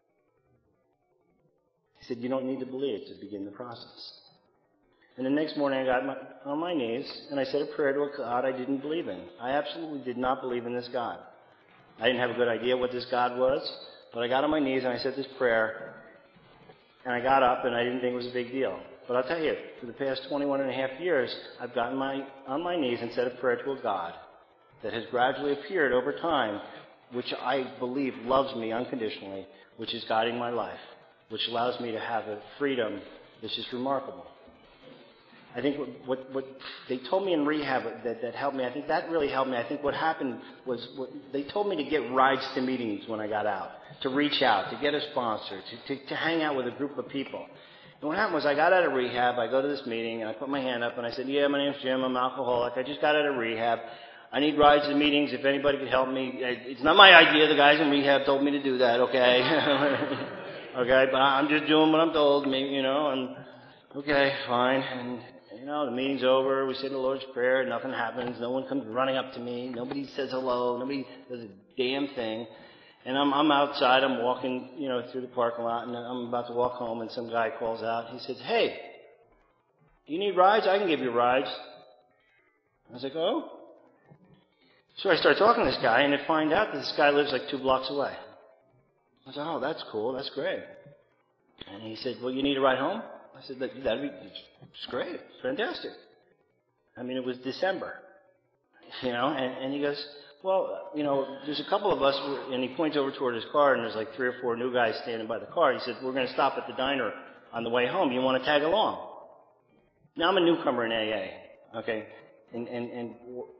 He said, you don't need to believe to begin the process. And the next morning, I got my, on my knees and I said a prayer to a God I didn't believe in. I absolutely did not believe in this God. I didn't have a good idea what this God was, but I got on my knees and I said this prayer, and I got up and I didn't think it was a big deal. But I'll tell you, for the past twenty-one and a half years, I've gotten my, on my knees and said a prayer to a God that has gradually appeared over time, which I believe loves me unconditionally, which is guiding my life, which allows me to have a freedom that's just remarkable. I think what, what, what they told me in rehab that, that helped me, I think that really helped me. I think what happened was what, they told me to get rides to meetings when I got out, to reach out, to get a sponsor, to, to, to hang out with a group of people. And what happened was I got out of rehab, I go to this meeting, and I put my hand up, and I said, yeah, my name's Jim, I'm an alcoholic, I just got out of rehab, I need rides to meetings if anybody could help me. It's not my idea, the guys in rehab told me to do that, okay? Okay, but I'm just doing what I'm told, you know, and okay, fine. And, you know, the meeting's over, we say the Lord's Prayer, nothing happens, no one comes running up to me, nobody says hello, nobody does a damn thing. And I'm, I'm outside, I'm walking, you know, through the parking lot, and I'm about to walk home, and some guy calls out. He says, hey, do you need rides? I can give you rides. I was like, oh? So I start talking to this guy, and I find out that this guy lives like two blocks away. I said, oh, that's cool, that's great. And he said, well, you need a ride home? I said, that'd be, it's great, it's fantastic. I mean, it was December, you know, and, and he goes, well, you know, there's a couple of us, and he points over toward his car, and there's like three or four new guys standing by the car. He said, we're going to stop at the diner on the way home. You want to tag along? Now, I'm a newcomer in A A, okay, and, and, and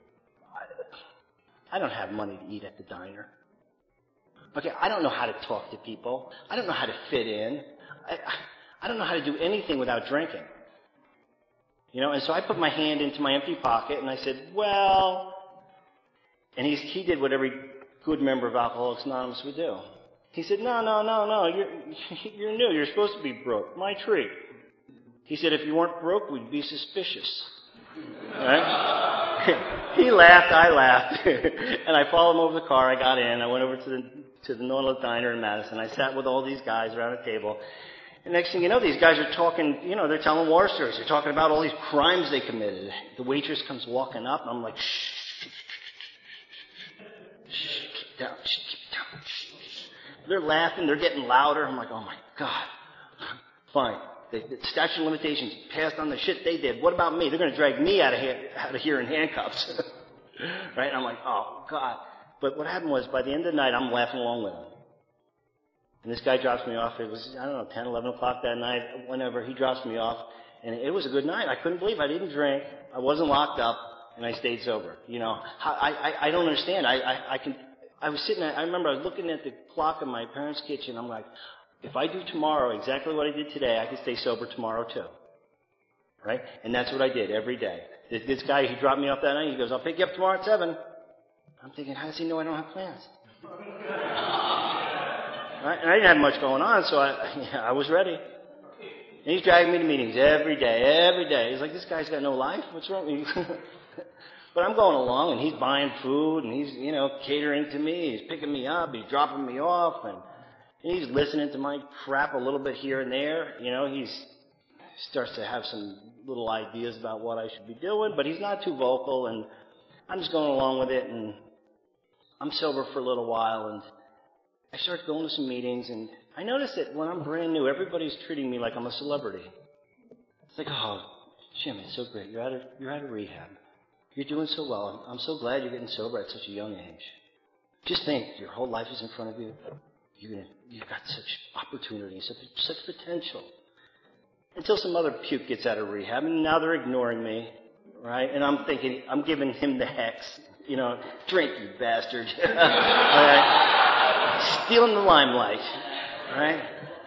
I don't have money to eat at the diner. Okay, I don't know how to talk to people. I don't know how to fit in. I, I don't know how to do anything without drinking. You know, and so I put my hand into my empty pocket, and I said, well... And he, he did what every good member of Alcoholics Anonymous would do. He said, no, no, no, no, you're, you're new. You're supposed to be broke. My treat. He said, if you weren't broke, we'd be suspicious. Right? He laughed, I laughed. And I followed him over the car. I got in. I went over to the, to the Nautilus Diner in Madison. I sat with all these guys around a table. And next thing you know, these guys are talking, you know, they're telling war stories. They're talking about all these crimes they committed. The waitress comes walking up, and I'm like, shh. down. Shh, keep it down. Shh, shh. They're laughing. They're getting louder. I'm like, oh, my God. Fine. The, the statute of limitations passed on the shit they did. What about me? They're going to drag me out of, hand, out of here in handcuffs. Right? And I'm like, oh, God. But what happened was, by the end of the night, I'm laughing along with him. And this guy drops me off. It was, I don't know, ten, eleven o'clock that night. Whenever he drops me off. And it was a good night. I couldn't believe I didn't drink. I wasn't locked up. And I stayed sober. You know, I, I, I don't understand. I, I, I can, I was sitting there, I remember I was looking at the clock in my parents' kitchen. I'm like, if I do tomorrow exactly what I did today, I can stay sober tomorrow too. Right? And that's what I did every day. This, this guy, he dropped me off that night. He goes, I'll pick you up tomorrow at seven. I'm thinking, how does he know I don't have plans? Right? And I didn't have much going on, so I, yeah, I was ready. And he's dragging me to meetings every day, every day. He's like, this guy's got no life. What's wrong with you? But I'm going along, and he's buying food, and he's, you know, catering to me. He's picking me up. He's dropping me off, and he's listening to my crap a little bit here and there. You know, he's starts to have some little ideas about what I should be doing, but he's not too vocal, and I'm just going along with it, and I'm sober for a little while, and I start going to some meetings, and I notice that when I'm brand new, everybody's treating me like I'm a celebrity. It's like, oh, Jim, it's so great. You're out of, you're out of rehab. You're doing so well. I'm so glad you're getting sober at such a young age. Just think, your whole life is in front of you. You're gonna, you've got such opportunity, such, such potential. Until some other puke gets out of rehab, and now they're ignoring me, right? And I'm thinking, I'm giving him the hex. You know, drink, you bastard. All right? Stealing the limelight, right?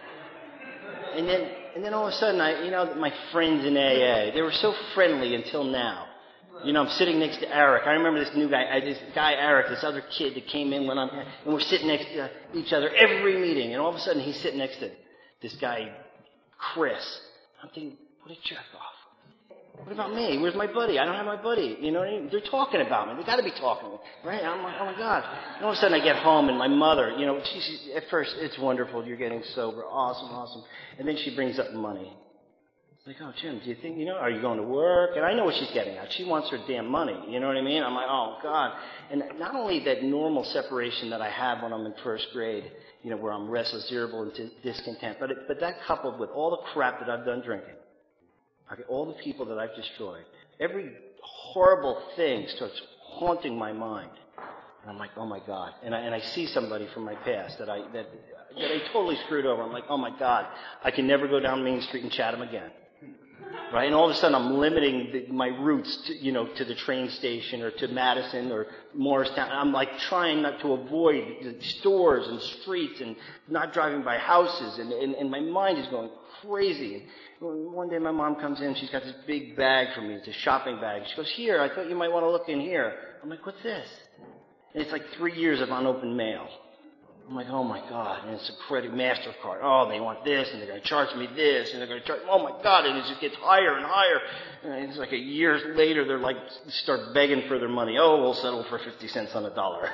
And then, and then all of a sudden, I, you know, my friends in A A, they were so friendly until now. You know, I'm sitting next to Eric. I remember this new guy, this guy Eric, this other kid that came in when I'm, and we're sitting next to each other every meeting. And all of a sudden, he's sitting next to this guy, Chris. I'm thinking, what a jerk off. What about me? Where's my buddy? I don't have my buddy. You know what I mean? They're talking about me. They got to be talking, right? I'm like, oh my God. And all of a sudden, I get home, and my mother, you know, she's at first, it's wonderful. You're getting sober, awesome, awesome. And then she brings up money. Like, oh, Jim, do you think, you know, are you going to work? And I know what she's getting at. She wants her damn money. You know what I mean? I'm like, oh, God. And not only that normal separation that I have when I'm in first grade, you know, where I'm restless, irritable, and t- discontent, but it, but that coupled with all the crap that I've done drinking, okay, all the people that I've destroyed, every horrible thing starts haunting my mind. And I'm like, oh, my God. And I, and I see somebody from my past that I, that, that I totally screwed over. I'm like, oh, my God, I can never go down Main Street and chat him again. Right? And all of a sudden I'm limiting the, my routes to, you know, to the train station or to Madison or Morristown. I'm like trying not to avoid the stores and streets and not driving by houses, and, and, and my mind is going crazy. And one day my mom comes in, she's got this big bag for me. It's a shopping bag. She goes, here, I thought you might want to look in here. I'm like, what's this? And it's like three years of unopened mail. I'm like, oh my God, and it's a credit MasterCard. Oh, they want this, and they're going to charge me this, and they're going to charge, oh my God, and it just gets higher and higher. And it's like a year later, they're like, start begging for their money. Oh, we'll settle for fifty cents on a dollar.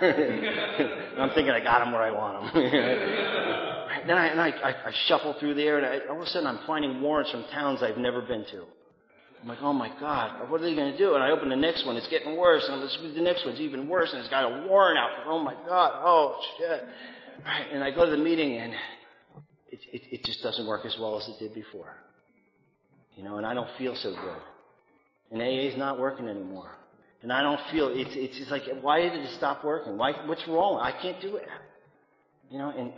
And I'm thinking I got them where I want them. Then I, and I, I, I shuffle through there, and I, all of a sudden I'm finding warrants from towns I've never been to. I'm like, oh my God, what are they going to do? And I open the next one, it's getting worse, and the next one's even worse, and it's got a warrant out. Oh my God, oh shit. Right, and I go to the meeting, and it, it, it just doesn't work as well as it did before. You know, and I don't feel so good. And A A's not working anymore. And I don't feel, it's, it's just like, why did it stop working? Why, what's wrong? I can't do it. You know, and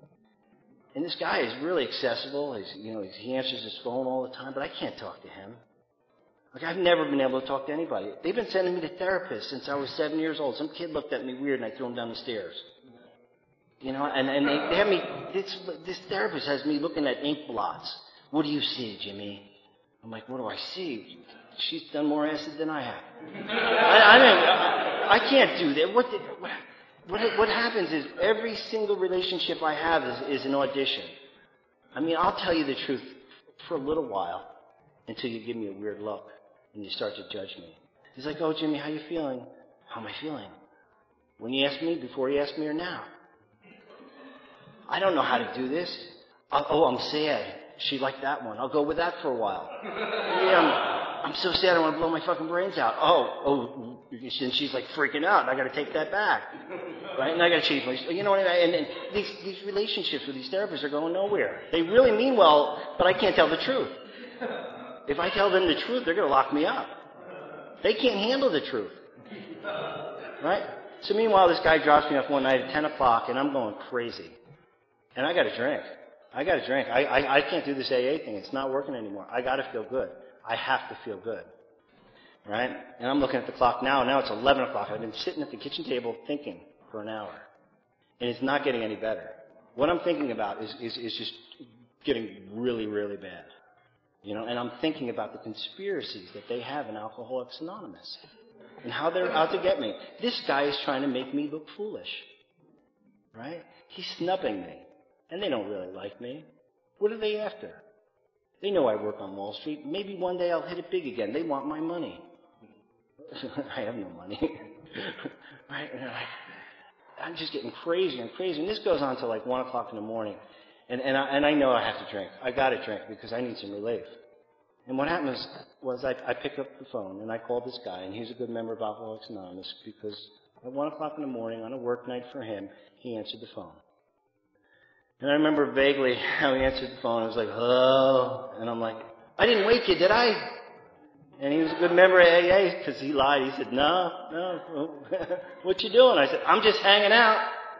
and this guy is really accessible. He's, you know, he answers his phone all the time, but I can't talk to him. Like, I've never been able to talk to anybody. They've been sending me to therapists since I was seven years old. Some kid looked at me weird, and I threw him down the stairs. You know, and, and they, they have me, this, this therapist has me looking at ink blots. What do you see, Jimmy? I'm like, what do I see? She's done more acid than I have. I, I, mean, I, I can't do that. What, the, what, what happens is every single relationship I have is, is an audition. I mean, I'll tell you the truth for a little while until you give me a weird look and you start to judge me. He's like, oh, Jimmy, how you feeling? How am I feeling? When you ask me, before you ask me, or now? I don't know how to do this. I'll, oh, I'm sad. She liked that one. I'll go with that for a while. Yeah, I'm so sad I want to blow my fucking brains out. Oh, oh, and she's like freaking out. I got to take that back, right? And I got to change my, you know what I mean? And, and these these relationships with these therapists are going nowhere. They really mean well, but I can't tell the truth. If I tell them the truth, they're going to lock me up. They can't handle the truth, right? So meanwhile, this guy drops me off one night at ten o'clock, and I'm going crazy, and I got to drink. I got to drink. I, I I can't do this A A thing. It's not working anymore. I got to feel good. I have to feel good, right? And I'm looking at the clock now. Now it's eleven o'clock. I've been sitting at the kitchen table thinking for an hour, and it's not getting any better. What I'm thinking about is is, is just getting really, really bad, you know. And I'm thinking about the conspiracies that they have in Alcoholics Anonymous and how they're out to get me. This guy is trying to make me look foolish, right? He's snubbing me. And they don't really like me. What are they after? They know I work on Wall Street. Maybe one day I'll hit it big again. They want my money. I have no money. Right? And I, I'm just getting crazier and crazier. And this goes on till like one o'clock in the morning. And, and, I, and I know I have to drink. I got to drink because I need some relief. And what happened was, was I, I picked up the phone and I called this guy. And he's a good member of Alcoholics Anonymous because at one o'clock in the morning on a work night for him, he answered the phone. And I remember vaguely how he answered the phone. It was like, hello. And I'm like, I didn't wake you, did I? And he was a good member of A A because he lied. He said, no, no. What you doing? I said, I'm just hanging out.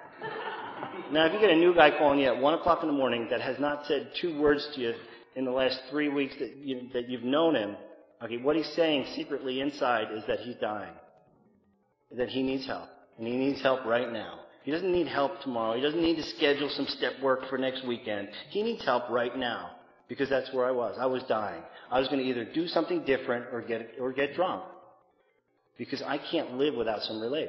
Now, if you get a new guy calling you at one o'clock in the morning that has not said two words to you in the last three weeks that, you, that you've known him, okay, what he's saying secretly inside is that he's dying, that he needs help, and he needs help right now. He doesn't need help tomorrow. He doesn't need to schedule some step work for next weekend. He needs help right now because that's where I was. I was dying. I was going to either do something different or get or get drunk because I can't live without some relief.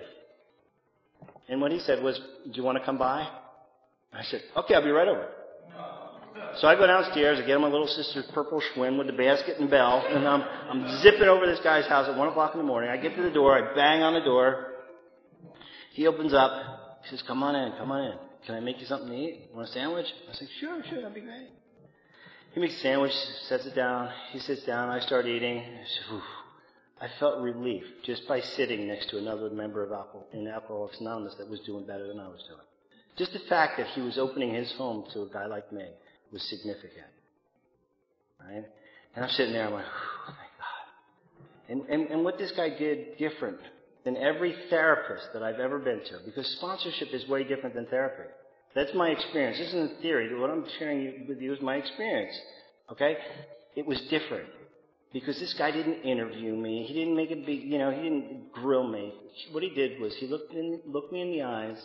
And what he said was, do you want to come by? I said, okay, I'll be right over. So I go downstairs. I get my little sister's purple Schwinn with the basket and bell, and I'm, I'm zipping over this guy's house at one o'clock in the morning. I get to the door. I bang on the door. He opens up. He says, come on in, come on in. Can I make you something to eat? Want a sandwich? I say, sure, sure, that'd be great. He makes a sandwich, sets it down. He sits down, I start eating. I, said, I felt relief just by sitting next to another member of Alcohol, in Alcoholics Anonymous that was doing better than I was doing. Just the fact that he was opening his home to a guy like me was significant. Right? And I'm sitting there, I'm like, thank God. And, and, and what this guy did different than every therapist that I've ever been to, because sponsorship is way different than therapy. That's my experience. This isn't a theory. What I'm sharing with you is my experience. Okay? It was different. Because this guy didn't interview me. He didn't make a big, you know, he didn't grill me. What he did was he looked in, looked me in the eyes.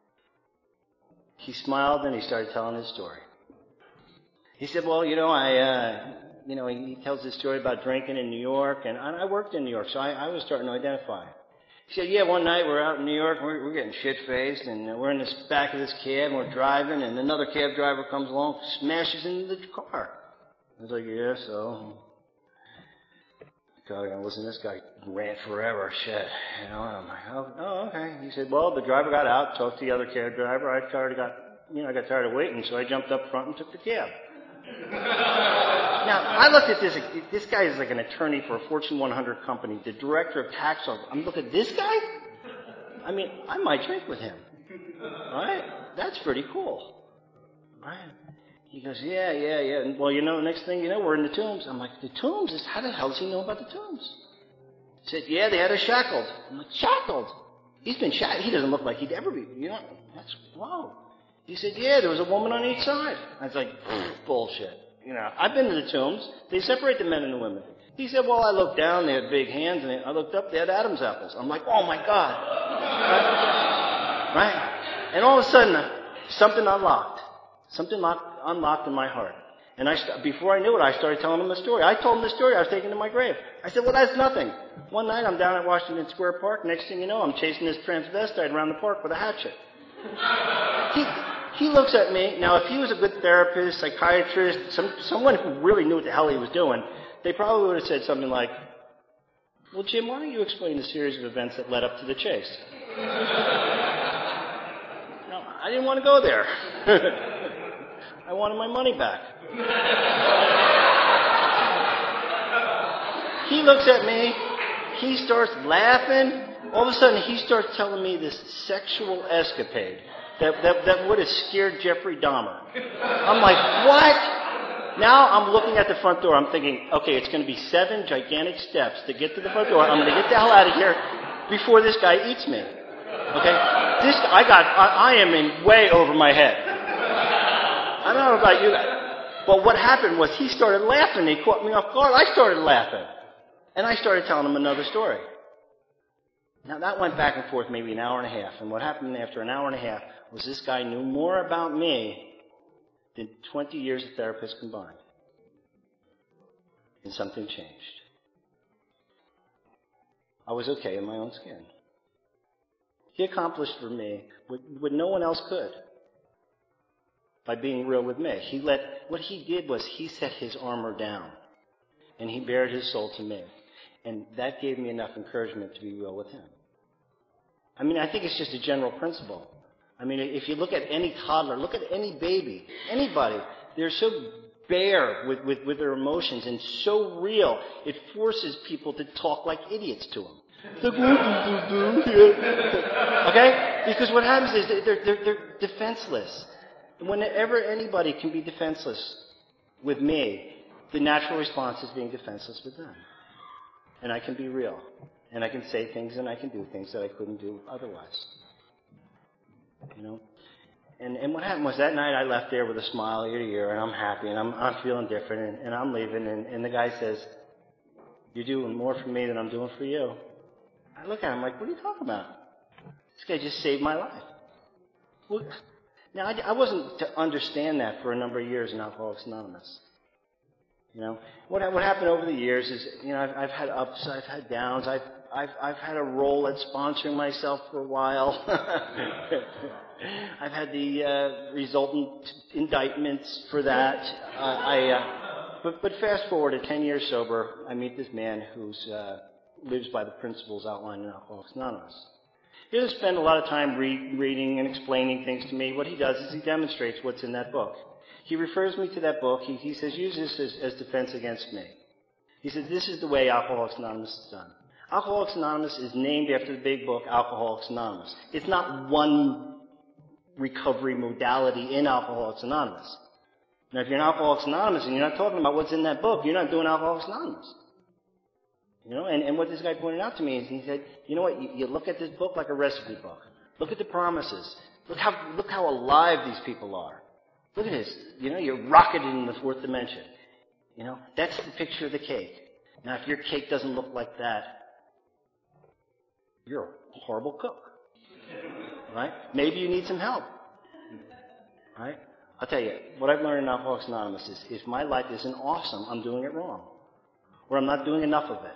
He smiled and he started telling his story. He said, well, you know, I, uh, you know, he tells this story about drinking in New York, and I worked in New York, so I, I was starting to identify. He said, yeah, one night we're out in New York, we're, we're getting shit-faced, and we're in the back of this cab, and we're driving, and another cab driver comes along, smashes into the car. I was like, yeah, so... God, I'm going to listen to this guy rant forever, shit. You know, and I'm like, oh, oh, okay. He said, well, the driver got out, talked to the other cab driver. I tired of got, you know, I got tired of waiting, so I jumped up front and took the cab. Now, I looked at this, this guy is like an attorney for a Fortune one hundred company, the director of tax office. I'm looking at this guy? I mean, I might drink with him. Right? That's pretty cool. Right? He goes, yeah, yeah, yeah. And, well, you know, the next thing you know, we're in the Tombs. I'm like, the Tombs? How the hell does he know about the Tombs? He said, yeah, they had us shackled. I'm like, shackled? He's been shackled. He doesn't look like he'd ever be. You know, that's, whoa. He said, yeah, there was a woman on each side. I was like, bullshit. You know, I've been to the Tombs. They separate the men and the women. He said, well, I looked down, they had big hands, and I looked up, they had Adam's apples. I'm like, oh, my God. Right? Right? And all of a sudden, something unlocked. Something locked, unlocked in my heart. And I, before I knew it, I started telling him the story. I told him the story I was taking to my grave. I said, well, that's nothing. One night, I'm down at Washington Square Park. Next thing you know, I'm chasing this transvestite around the park with a hatchet. He, he looks at me. Now, if he was a good therapist, psychiatrist, some, someone who really knew what the hell he was doing, they probably would have said something like, well, Jim, why don't you explain the series of events that led up to the chase? No, I didn't want to go there. I wanted my money back. He looks at me. He starts laughing. All of a sudden, he starts telling me this sexual escapade that, that, that would have scared Jeffrey Dahmer. I'm like, what? Now I'm looking at the front door. I'm thinking, okay, it's going to be seven gigantic steps to get to the front door. I'm going to get the hell out of here before this guy eats me. Okay? This, I got, I, I am in way over my head. I don't know about you guys. But what happened was he started laughing. He caught me off guard. I started laughing. And I started telling him another story. Now, that went back and forth maybe an hour and a half. And what happened after an hour and a half was this guy knew more about me than twenty years of therapists combined. And something changed. I was okay in my own skin. He accomplished for me what, what no one else could by being real with me. He let, what he did was he set his armor down. And he bared his soul to me. And that gave me enough encouragement to be real with him. I mean, I think it's just a general principle. I mean, if you look at any toddler, look at any baby, anybody, they're so bare with, with, with their emotions and so real, it forces people to talk like idiots to them. Okay? Because what happens is they're, they're, they're defenseless. And whenever anybody can be defenseless with me, the natural response is being defenseless with them. And I can be real. And I can say things and I can do things that I couldn't do otherwise. You know? And and what happened was that night I left there with a smile ear to ear, and I'm happy, and I'm I'm feeling different, and, and I'm leaving, and, and the guy says, "You're doing more for me than I'm doing for you." I look at him like, "What are you talking about? This guy just saved my life." Well, now, I, I wasn't to understand that for a number of years in Alcoholics Anonymous. You know, what what happened over the years is, you know, I've, I've had ups, I've had downs, I've I've I've had a role at sponsoring myself for a while. I've had the uh, resultant indictments for that. Uh, I, uh, but but fast forward to ten years sober, I meet this man who's uh, lives by the principles outlined in Alcoholics Anonymous. He doesn't spend a lot of time re- reading and explaining things to me. What he does is he demonstrates what's in that book. He refers me to that book. He, he says, use this as, as defense against me. He says, this is the way Alcoholics Anonymous is done. Alcoholics Anonymous is named after the big book, Alcoholics Anonymous. It's not one recovery modality in Alcoholics Anonymous. Now, if you're in Alcoholics Anonymous and you're not talking about what's in that book, you're not doing Alcoholics Anonymous. You know, and, and what this guy pointed out to me is he said, you know what, you, you look at this book like a recipe book. Look at the promises. Look how, look how alive these people are. Look at this. You know, you're rocketed in the fourth dimension. You know, that's the picture of the cake. Now, if your cake doesn't look like that, you're a horrible cook. Right? Maybe you need some help. Right? I'll tell you, what I've learned in Alcoholics Anonymous is if my life isn't awesome, I'm doing it wrong. Or I'm not doing enough of it.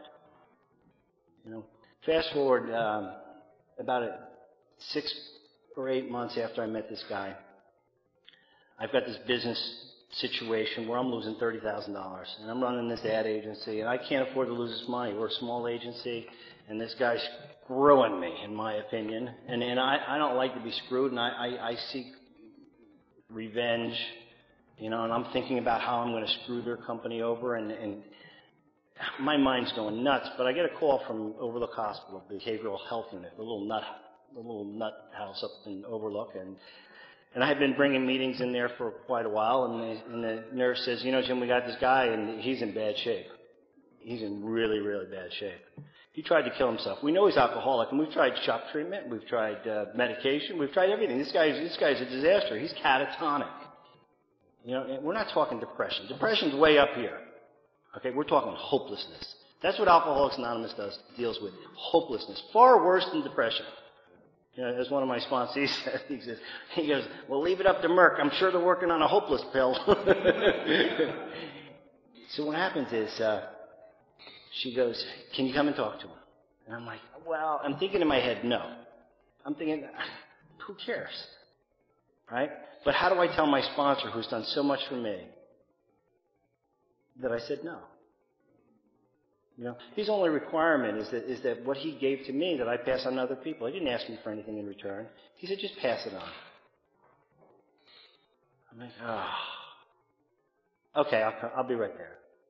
You know, fast forward um, about a six or eight months after I met this guy, I've got this business situation where I'm losing thirty thousand dollars, and I'm running this ad agency, and I can't afford to lose this money. We're a small agency, and this guy's screwing me, in my opinion, and, and I, I don't like to be screwed, and I, I, I seek revenge, you know, and I'm thinking about how I'm going to screw their company over, and, and my mind's going nuts. But I get a call from Overlook Hospital, behavioral health unit, the little nut, the little nut house up in Overlook, and And I had been bringing meetings in there for quite a while, and the, and the nurse says, you know, Jim, we got this guy, and he's in bad shape. He's in really, really bad shape. He tried to kill himself. We know he's alcoholic, and we've tried shock treatment, we've tried uh, medication, we've tried everything. This guy's this guy's a disaster. He's catatonic. You know, and we're not talking depression. Depression's way up here. Okay, we're talking hopelessness. That's what Alcoholics Anonymous does, deals with. Hopelessness. Far worse than depression. You know, as one of my sponsees said, he says, he goes, well, leave it up to Merck. I'm sure they're working on a hopeless pill. So what happens is, uh, she goes, can you come and talk to him? And I'm like, well, I'm thinking in my head, no. I'm thinking, who cares? Right? But how do I tell my sponsor, who's done so much for me, that I said no? You know, his only requirement is that is that what he gave to me that I pass on to other people. He didn't ask me for anything in return. He said, just pass it on. I'm like, oh. Okay, I'll, I'll be right there.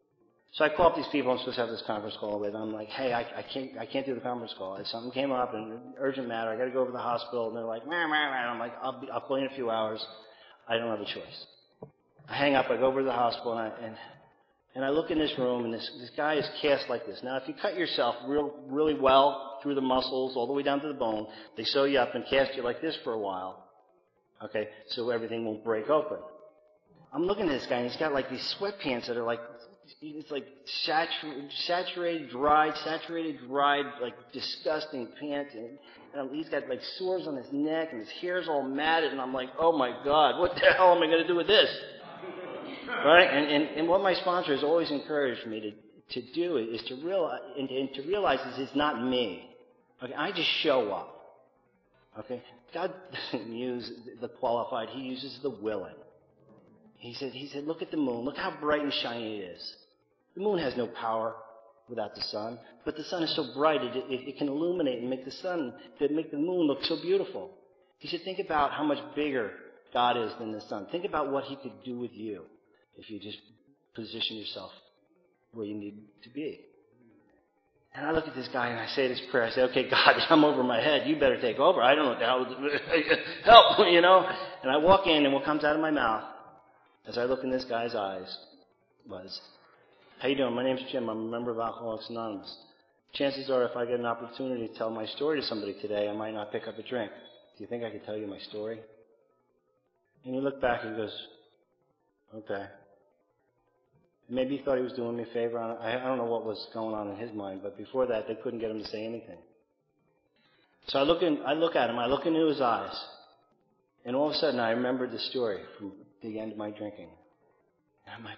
So I call up these people I'm supposed to have this conference call with. I'm like, hey, I, I can't, I can't do the conference call. Something came up and urgent matter. I got to go over to the hospital. And they're like, meh, meh, meh. I'm like, I'll, be, I'll call you in a few hours. I don't have a choice. I hang up. I go over to the hospital and I, and, and I look in this room and this, this guy is cast like this. Now, if you cut yourself real, really well through the muscles all the way down to the bone, they sew you up and cast you like this for a while. Okay, so everything won't break open. I'm looking at this guy and he's got like these sweatpants that are like, it's like saturated, saturated, dried, saturated, dried, like disgusting pants. And, and he's got like sores on his neck and his hair's all matted. And I'm like, oh my God, what the hell am I going to do with this? Right? And, and, and what my sponsor has always encouraged me to, to do is to realize, and, and to realize is it's not me. Okay, I just show up. Okay? God doesn't use the qualified, He uses the willing. He said, he said, look at the moon. Look how bright and shiny it is. The moon has no power without the sun, but the sun is so bright it, it, it can illuminate and make the sun, to make the moon look so beautiful. He said, think about how much bigger God is than the sun. Think about what He could do with you if you just position yourself where you need to be. And I look at this guy and I say this prayer. I say, okay, God, I'm over my head. You better take over. I don't know what the hell. Help, you know. And I walk in and what comes out of my mouth as I look in this guy's eyes was, how you doing? My name's Jim. I'm a member of Alcoholics Anonymous. Chances are if I get an opportunity to tell my story to somebody today, I might not pick up a drink. Do you think I could tell you my story? And he looked back and he goes, okay. Maybe he thought he was doing me a favor. I don't know what was going on in his mind, but before that, they couldn't get him to say anything. So I look in, I look at him, I look into his eyes, and all of a sudden I remembered the story from the end of my drinking. And I'm like,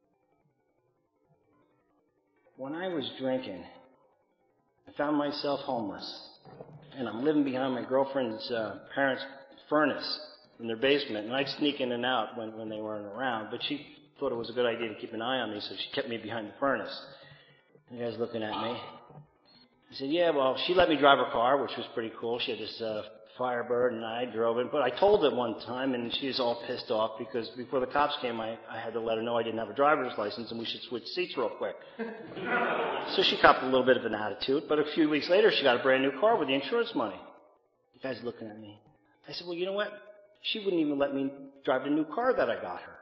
when I was drinking, I found myself homeless, and I'm living behind my girlfriend's uh, parents' furnace in their basement, and I'd sneak in and out when, when they weren't around, but she thought it was a good idea to keep an eye on me, so she kept me behind the furnace. The guy's looking at me. I said, yeah, well, she let me drive her car, which was pretty cool. She had this uh, Firebird, and I drove it. But I told her one time, and she was all pissed off, because before the cops came, I, I had to let her know I didn't have a driver's license, and we should switch seats real quick. So she copped a little bit of an attitude, but a few weeks later, she got a brand new car with the insurance money. The guy's looking at me. I said, well, you know what? She wouldn't even let me drive the new car that I got her.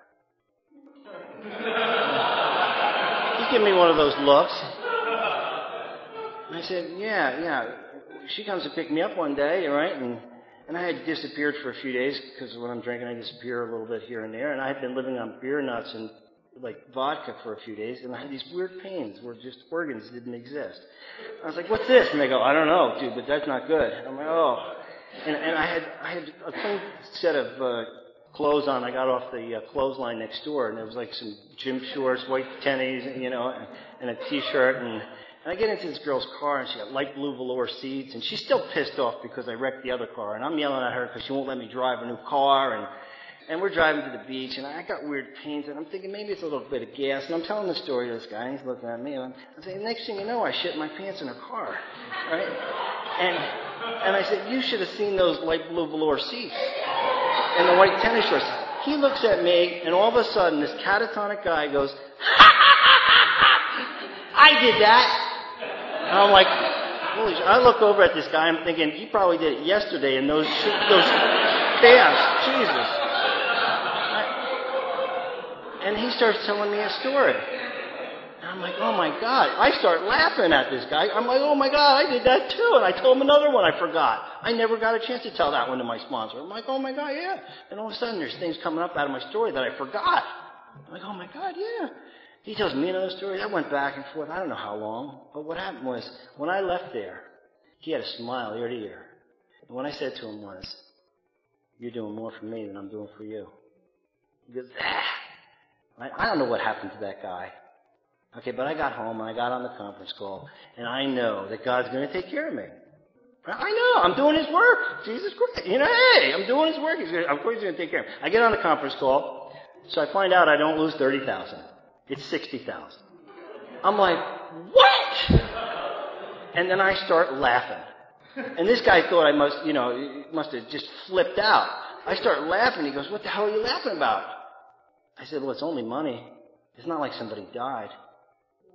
He gave me one of those looks. And I said, yeah, yeah. She comes to pick me up one day, right? And and I had disappeared for a few days because when I'm drinking, I disappear a little bit here and there. And I had been living on beer nuts and like vodka for a few days, and I had these weird pains where just organs didn't exist. I was like, what's this? And they go, I don't know, dude, but that's not good. I'm like, oh. And, and I had I had a clean set of uh, clothes on. I got off the uh, clothesline next door, and there was like some gym shorts, white tennies, you know, and, and a t-shirt. And, and I get into this girl's car, and she got light blue velour seats, and she's still pissed off because I wrecked the other car. And I'm yelling at her because she won't let me drive a new car. And and we're driving to the beach, and I got weird pains, and I'm thinking maybe it's a little bit of gas. And I'm telling the story to this guy, and he's looking at me, and I'm, I'm saying, next thing you know, I shit my pants in her car, right? And and I said, you should have seen those light blue velour seats and the white tennis shorts. He looks at me, and all of a sudden, this catatonic guy goes, ha, ha, ha, ha, ha. I did that. And I'm like, holy shit. I look over at this guy, I'm thinking, he probably did it yesterday in those, those pants. Jesus. And he starts telling me a story. And I'm like, oh my God. I start laughing at this guy. I'm like, oh my God, I did that too. And I told him another one I forgot. I never got a chance to tell that one to my sponsor. I'm like, oh my God, yeah. And all of a sudden there's things coming up out of my story that I forgot. I'm like, oh my God, yeah. He tells me another story. I went back and forth. I don't know how long. But what happened was, when I left there, he had a smile ear to ear. And what I said to him was, you're doing more for me than I'm doing for you. He goes, ah. I don't know what happened to that guy. Okay, but I got home and I got on the conference call, and I know that God's going to take care of me. I know. I'm doing His work. Jesus Christ. You know, hey, I'm doing His work. He's going to, of course He's going to take care of me. I get on the conference call, so I find out I don't lose thirty thousand dollars. It's sixty thousand dollars. I'm like, what? And then I start laughing. And this guy thought I must, you know, must have just flipped out. I start laughing. He goes, what the hell are you laughing about? I said, well, it's only money. It's not like somebody died.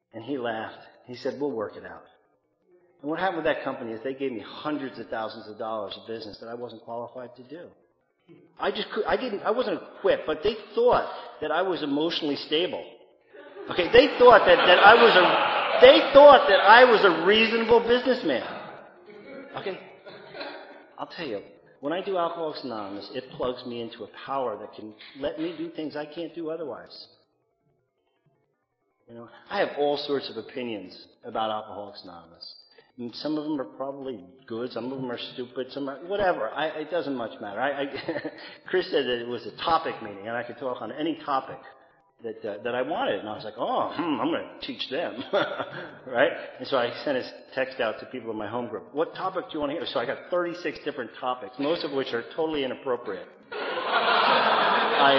And he laughed. He said, we'll work it out. And what happened with that company is they gave me hundreds of thousands of dollars of business that I wasn't qualified to do. I just could, I didn't, I wasn't equipped, but they thought that I was emotionally stable. Okay, they thought that, that I was a, they thought that I was a reasonable businessman. Okay, I'll tell you, when I do Alcoholics Anonymous, it plugs me into a power that can let me do things I can't do otherwise. You know, I have all sorts of opinions about Alcoholics Anonymous. And some of them are probably good, some of them are stupid, some are whatever. I, it doesn't much matter. I, I, Chris said that it was a topic meeting, and I could talk on any topic that uh, that I wanted. And I was like, oh, hmm, I'm going to teach them, right? And so I sent a text out to people in my home group. What topic do you want to hear? So I got thirty-six different topics, most of which are totally inappropriate. I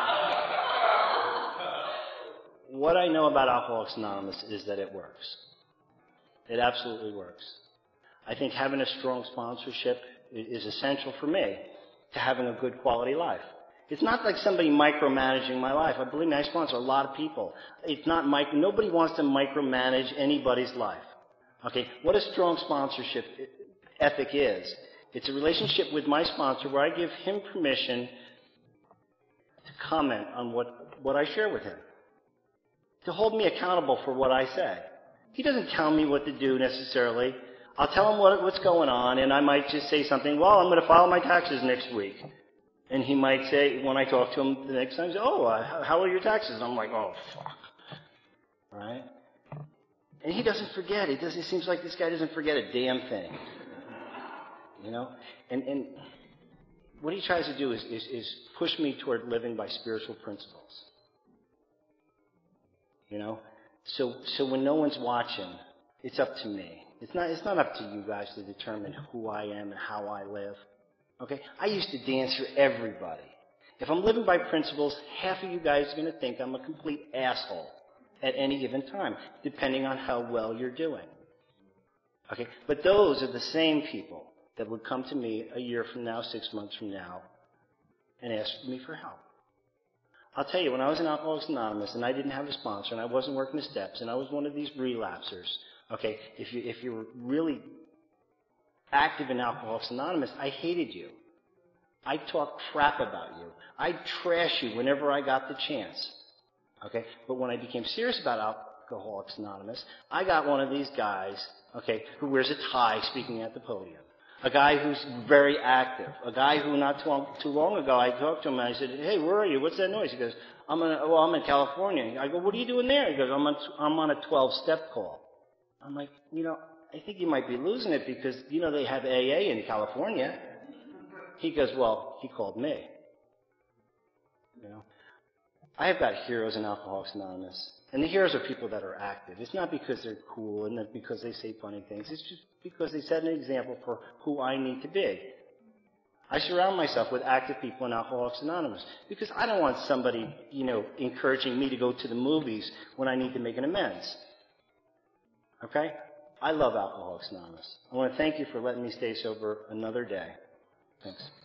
um, what I know about Alcoholics Anonymous is that it works. It absolutely works. I think having a strong sponsorship is essential for me to having a good quality life. It's not like somebody micromanaging my life. I believe me, I sponsor a lot of people. It's not micro, nobody wants to micromanage anybody's life. Okay, what a strong sponsorship ethic is, it's a relationship with my sponsor where I give him permission to comment on what, what I share with him, to hold me accountable for what I say. He doesn't tell me what to do necessarily. I'll tell him what, what's going on, and I might just say something, well, I'm going to file my taxes next week. And he might say, when I talk to him the next time, oh, uh, how are your taxes? And I'm like, oh, fuck. Right? And he doesn't forget. It, doesn't, it seems like this guy doesn't forget a damn thing. You know? And, and what he tries to do is, is, is push me toward living by spiritual principles. You know? So, so when no one's watching, it's up to me. It's not, it's not up to you guys to determine who I am and how I live. Okay? I used to dance for everybody. If I'm living by principles, half of you guys are going to think I'm a complete asshole at any given time, depending on how well you're doing. Okay? But those are the same people that would come to me a year from now, six months from now, and ask me for help. I'll tell you, when I was in Alcoholics Anonymous and I didn't have a sponsor and I wasn't working the steps and I was one of these relapsers, okay, if you if you were really active in Alcoholics Anonymous, I hated you. I talked crap about you. I'd trash you whenever I got the chance. Okay? But when I became serious about Alcoholics Anonymous, I got one of these guys, okay, who wears a tie speaking at the podium. A guy who's very active. A guy who not too long, too long ago, I talked to him and I said, hey, where are you? What's that noise? He goes, I'm in, well, I'm in California. I go, what are you doing there? He goes, I'm on, I'm on a twelve-step call. I'm like, you know, I think you might be losing it because, you know, they have A A in California. He goes, well, he called me. You know, I have got heroes in Alcoholics Anonymous. And the heroes are people that are active. It's not because they're cool and not because they say funny things. It's just because they set an example for who I need to be. I surround myself with active people in Alcoholics Anonymous because I don't want somebody, you know, encouraging me to go to the movies when I need to make an amends. Okay? I love Alcoholics Anonymous. I want to thank you for letting me stay sober another day. Thanks.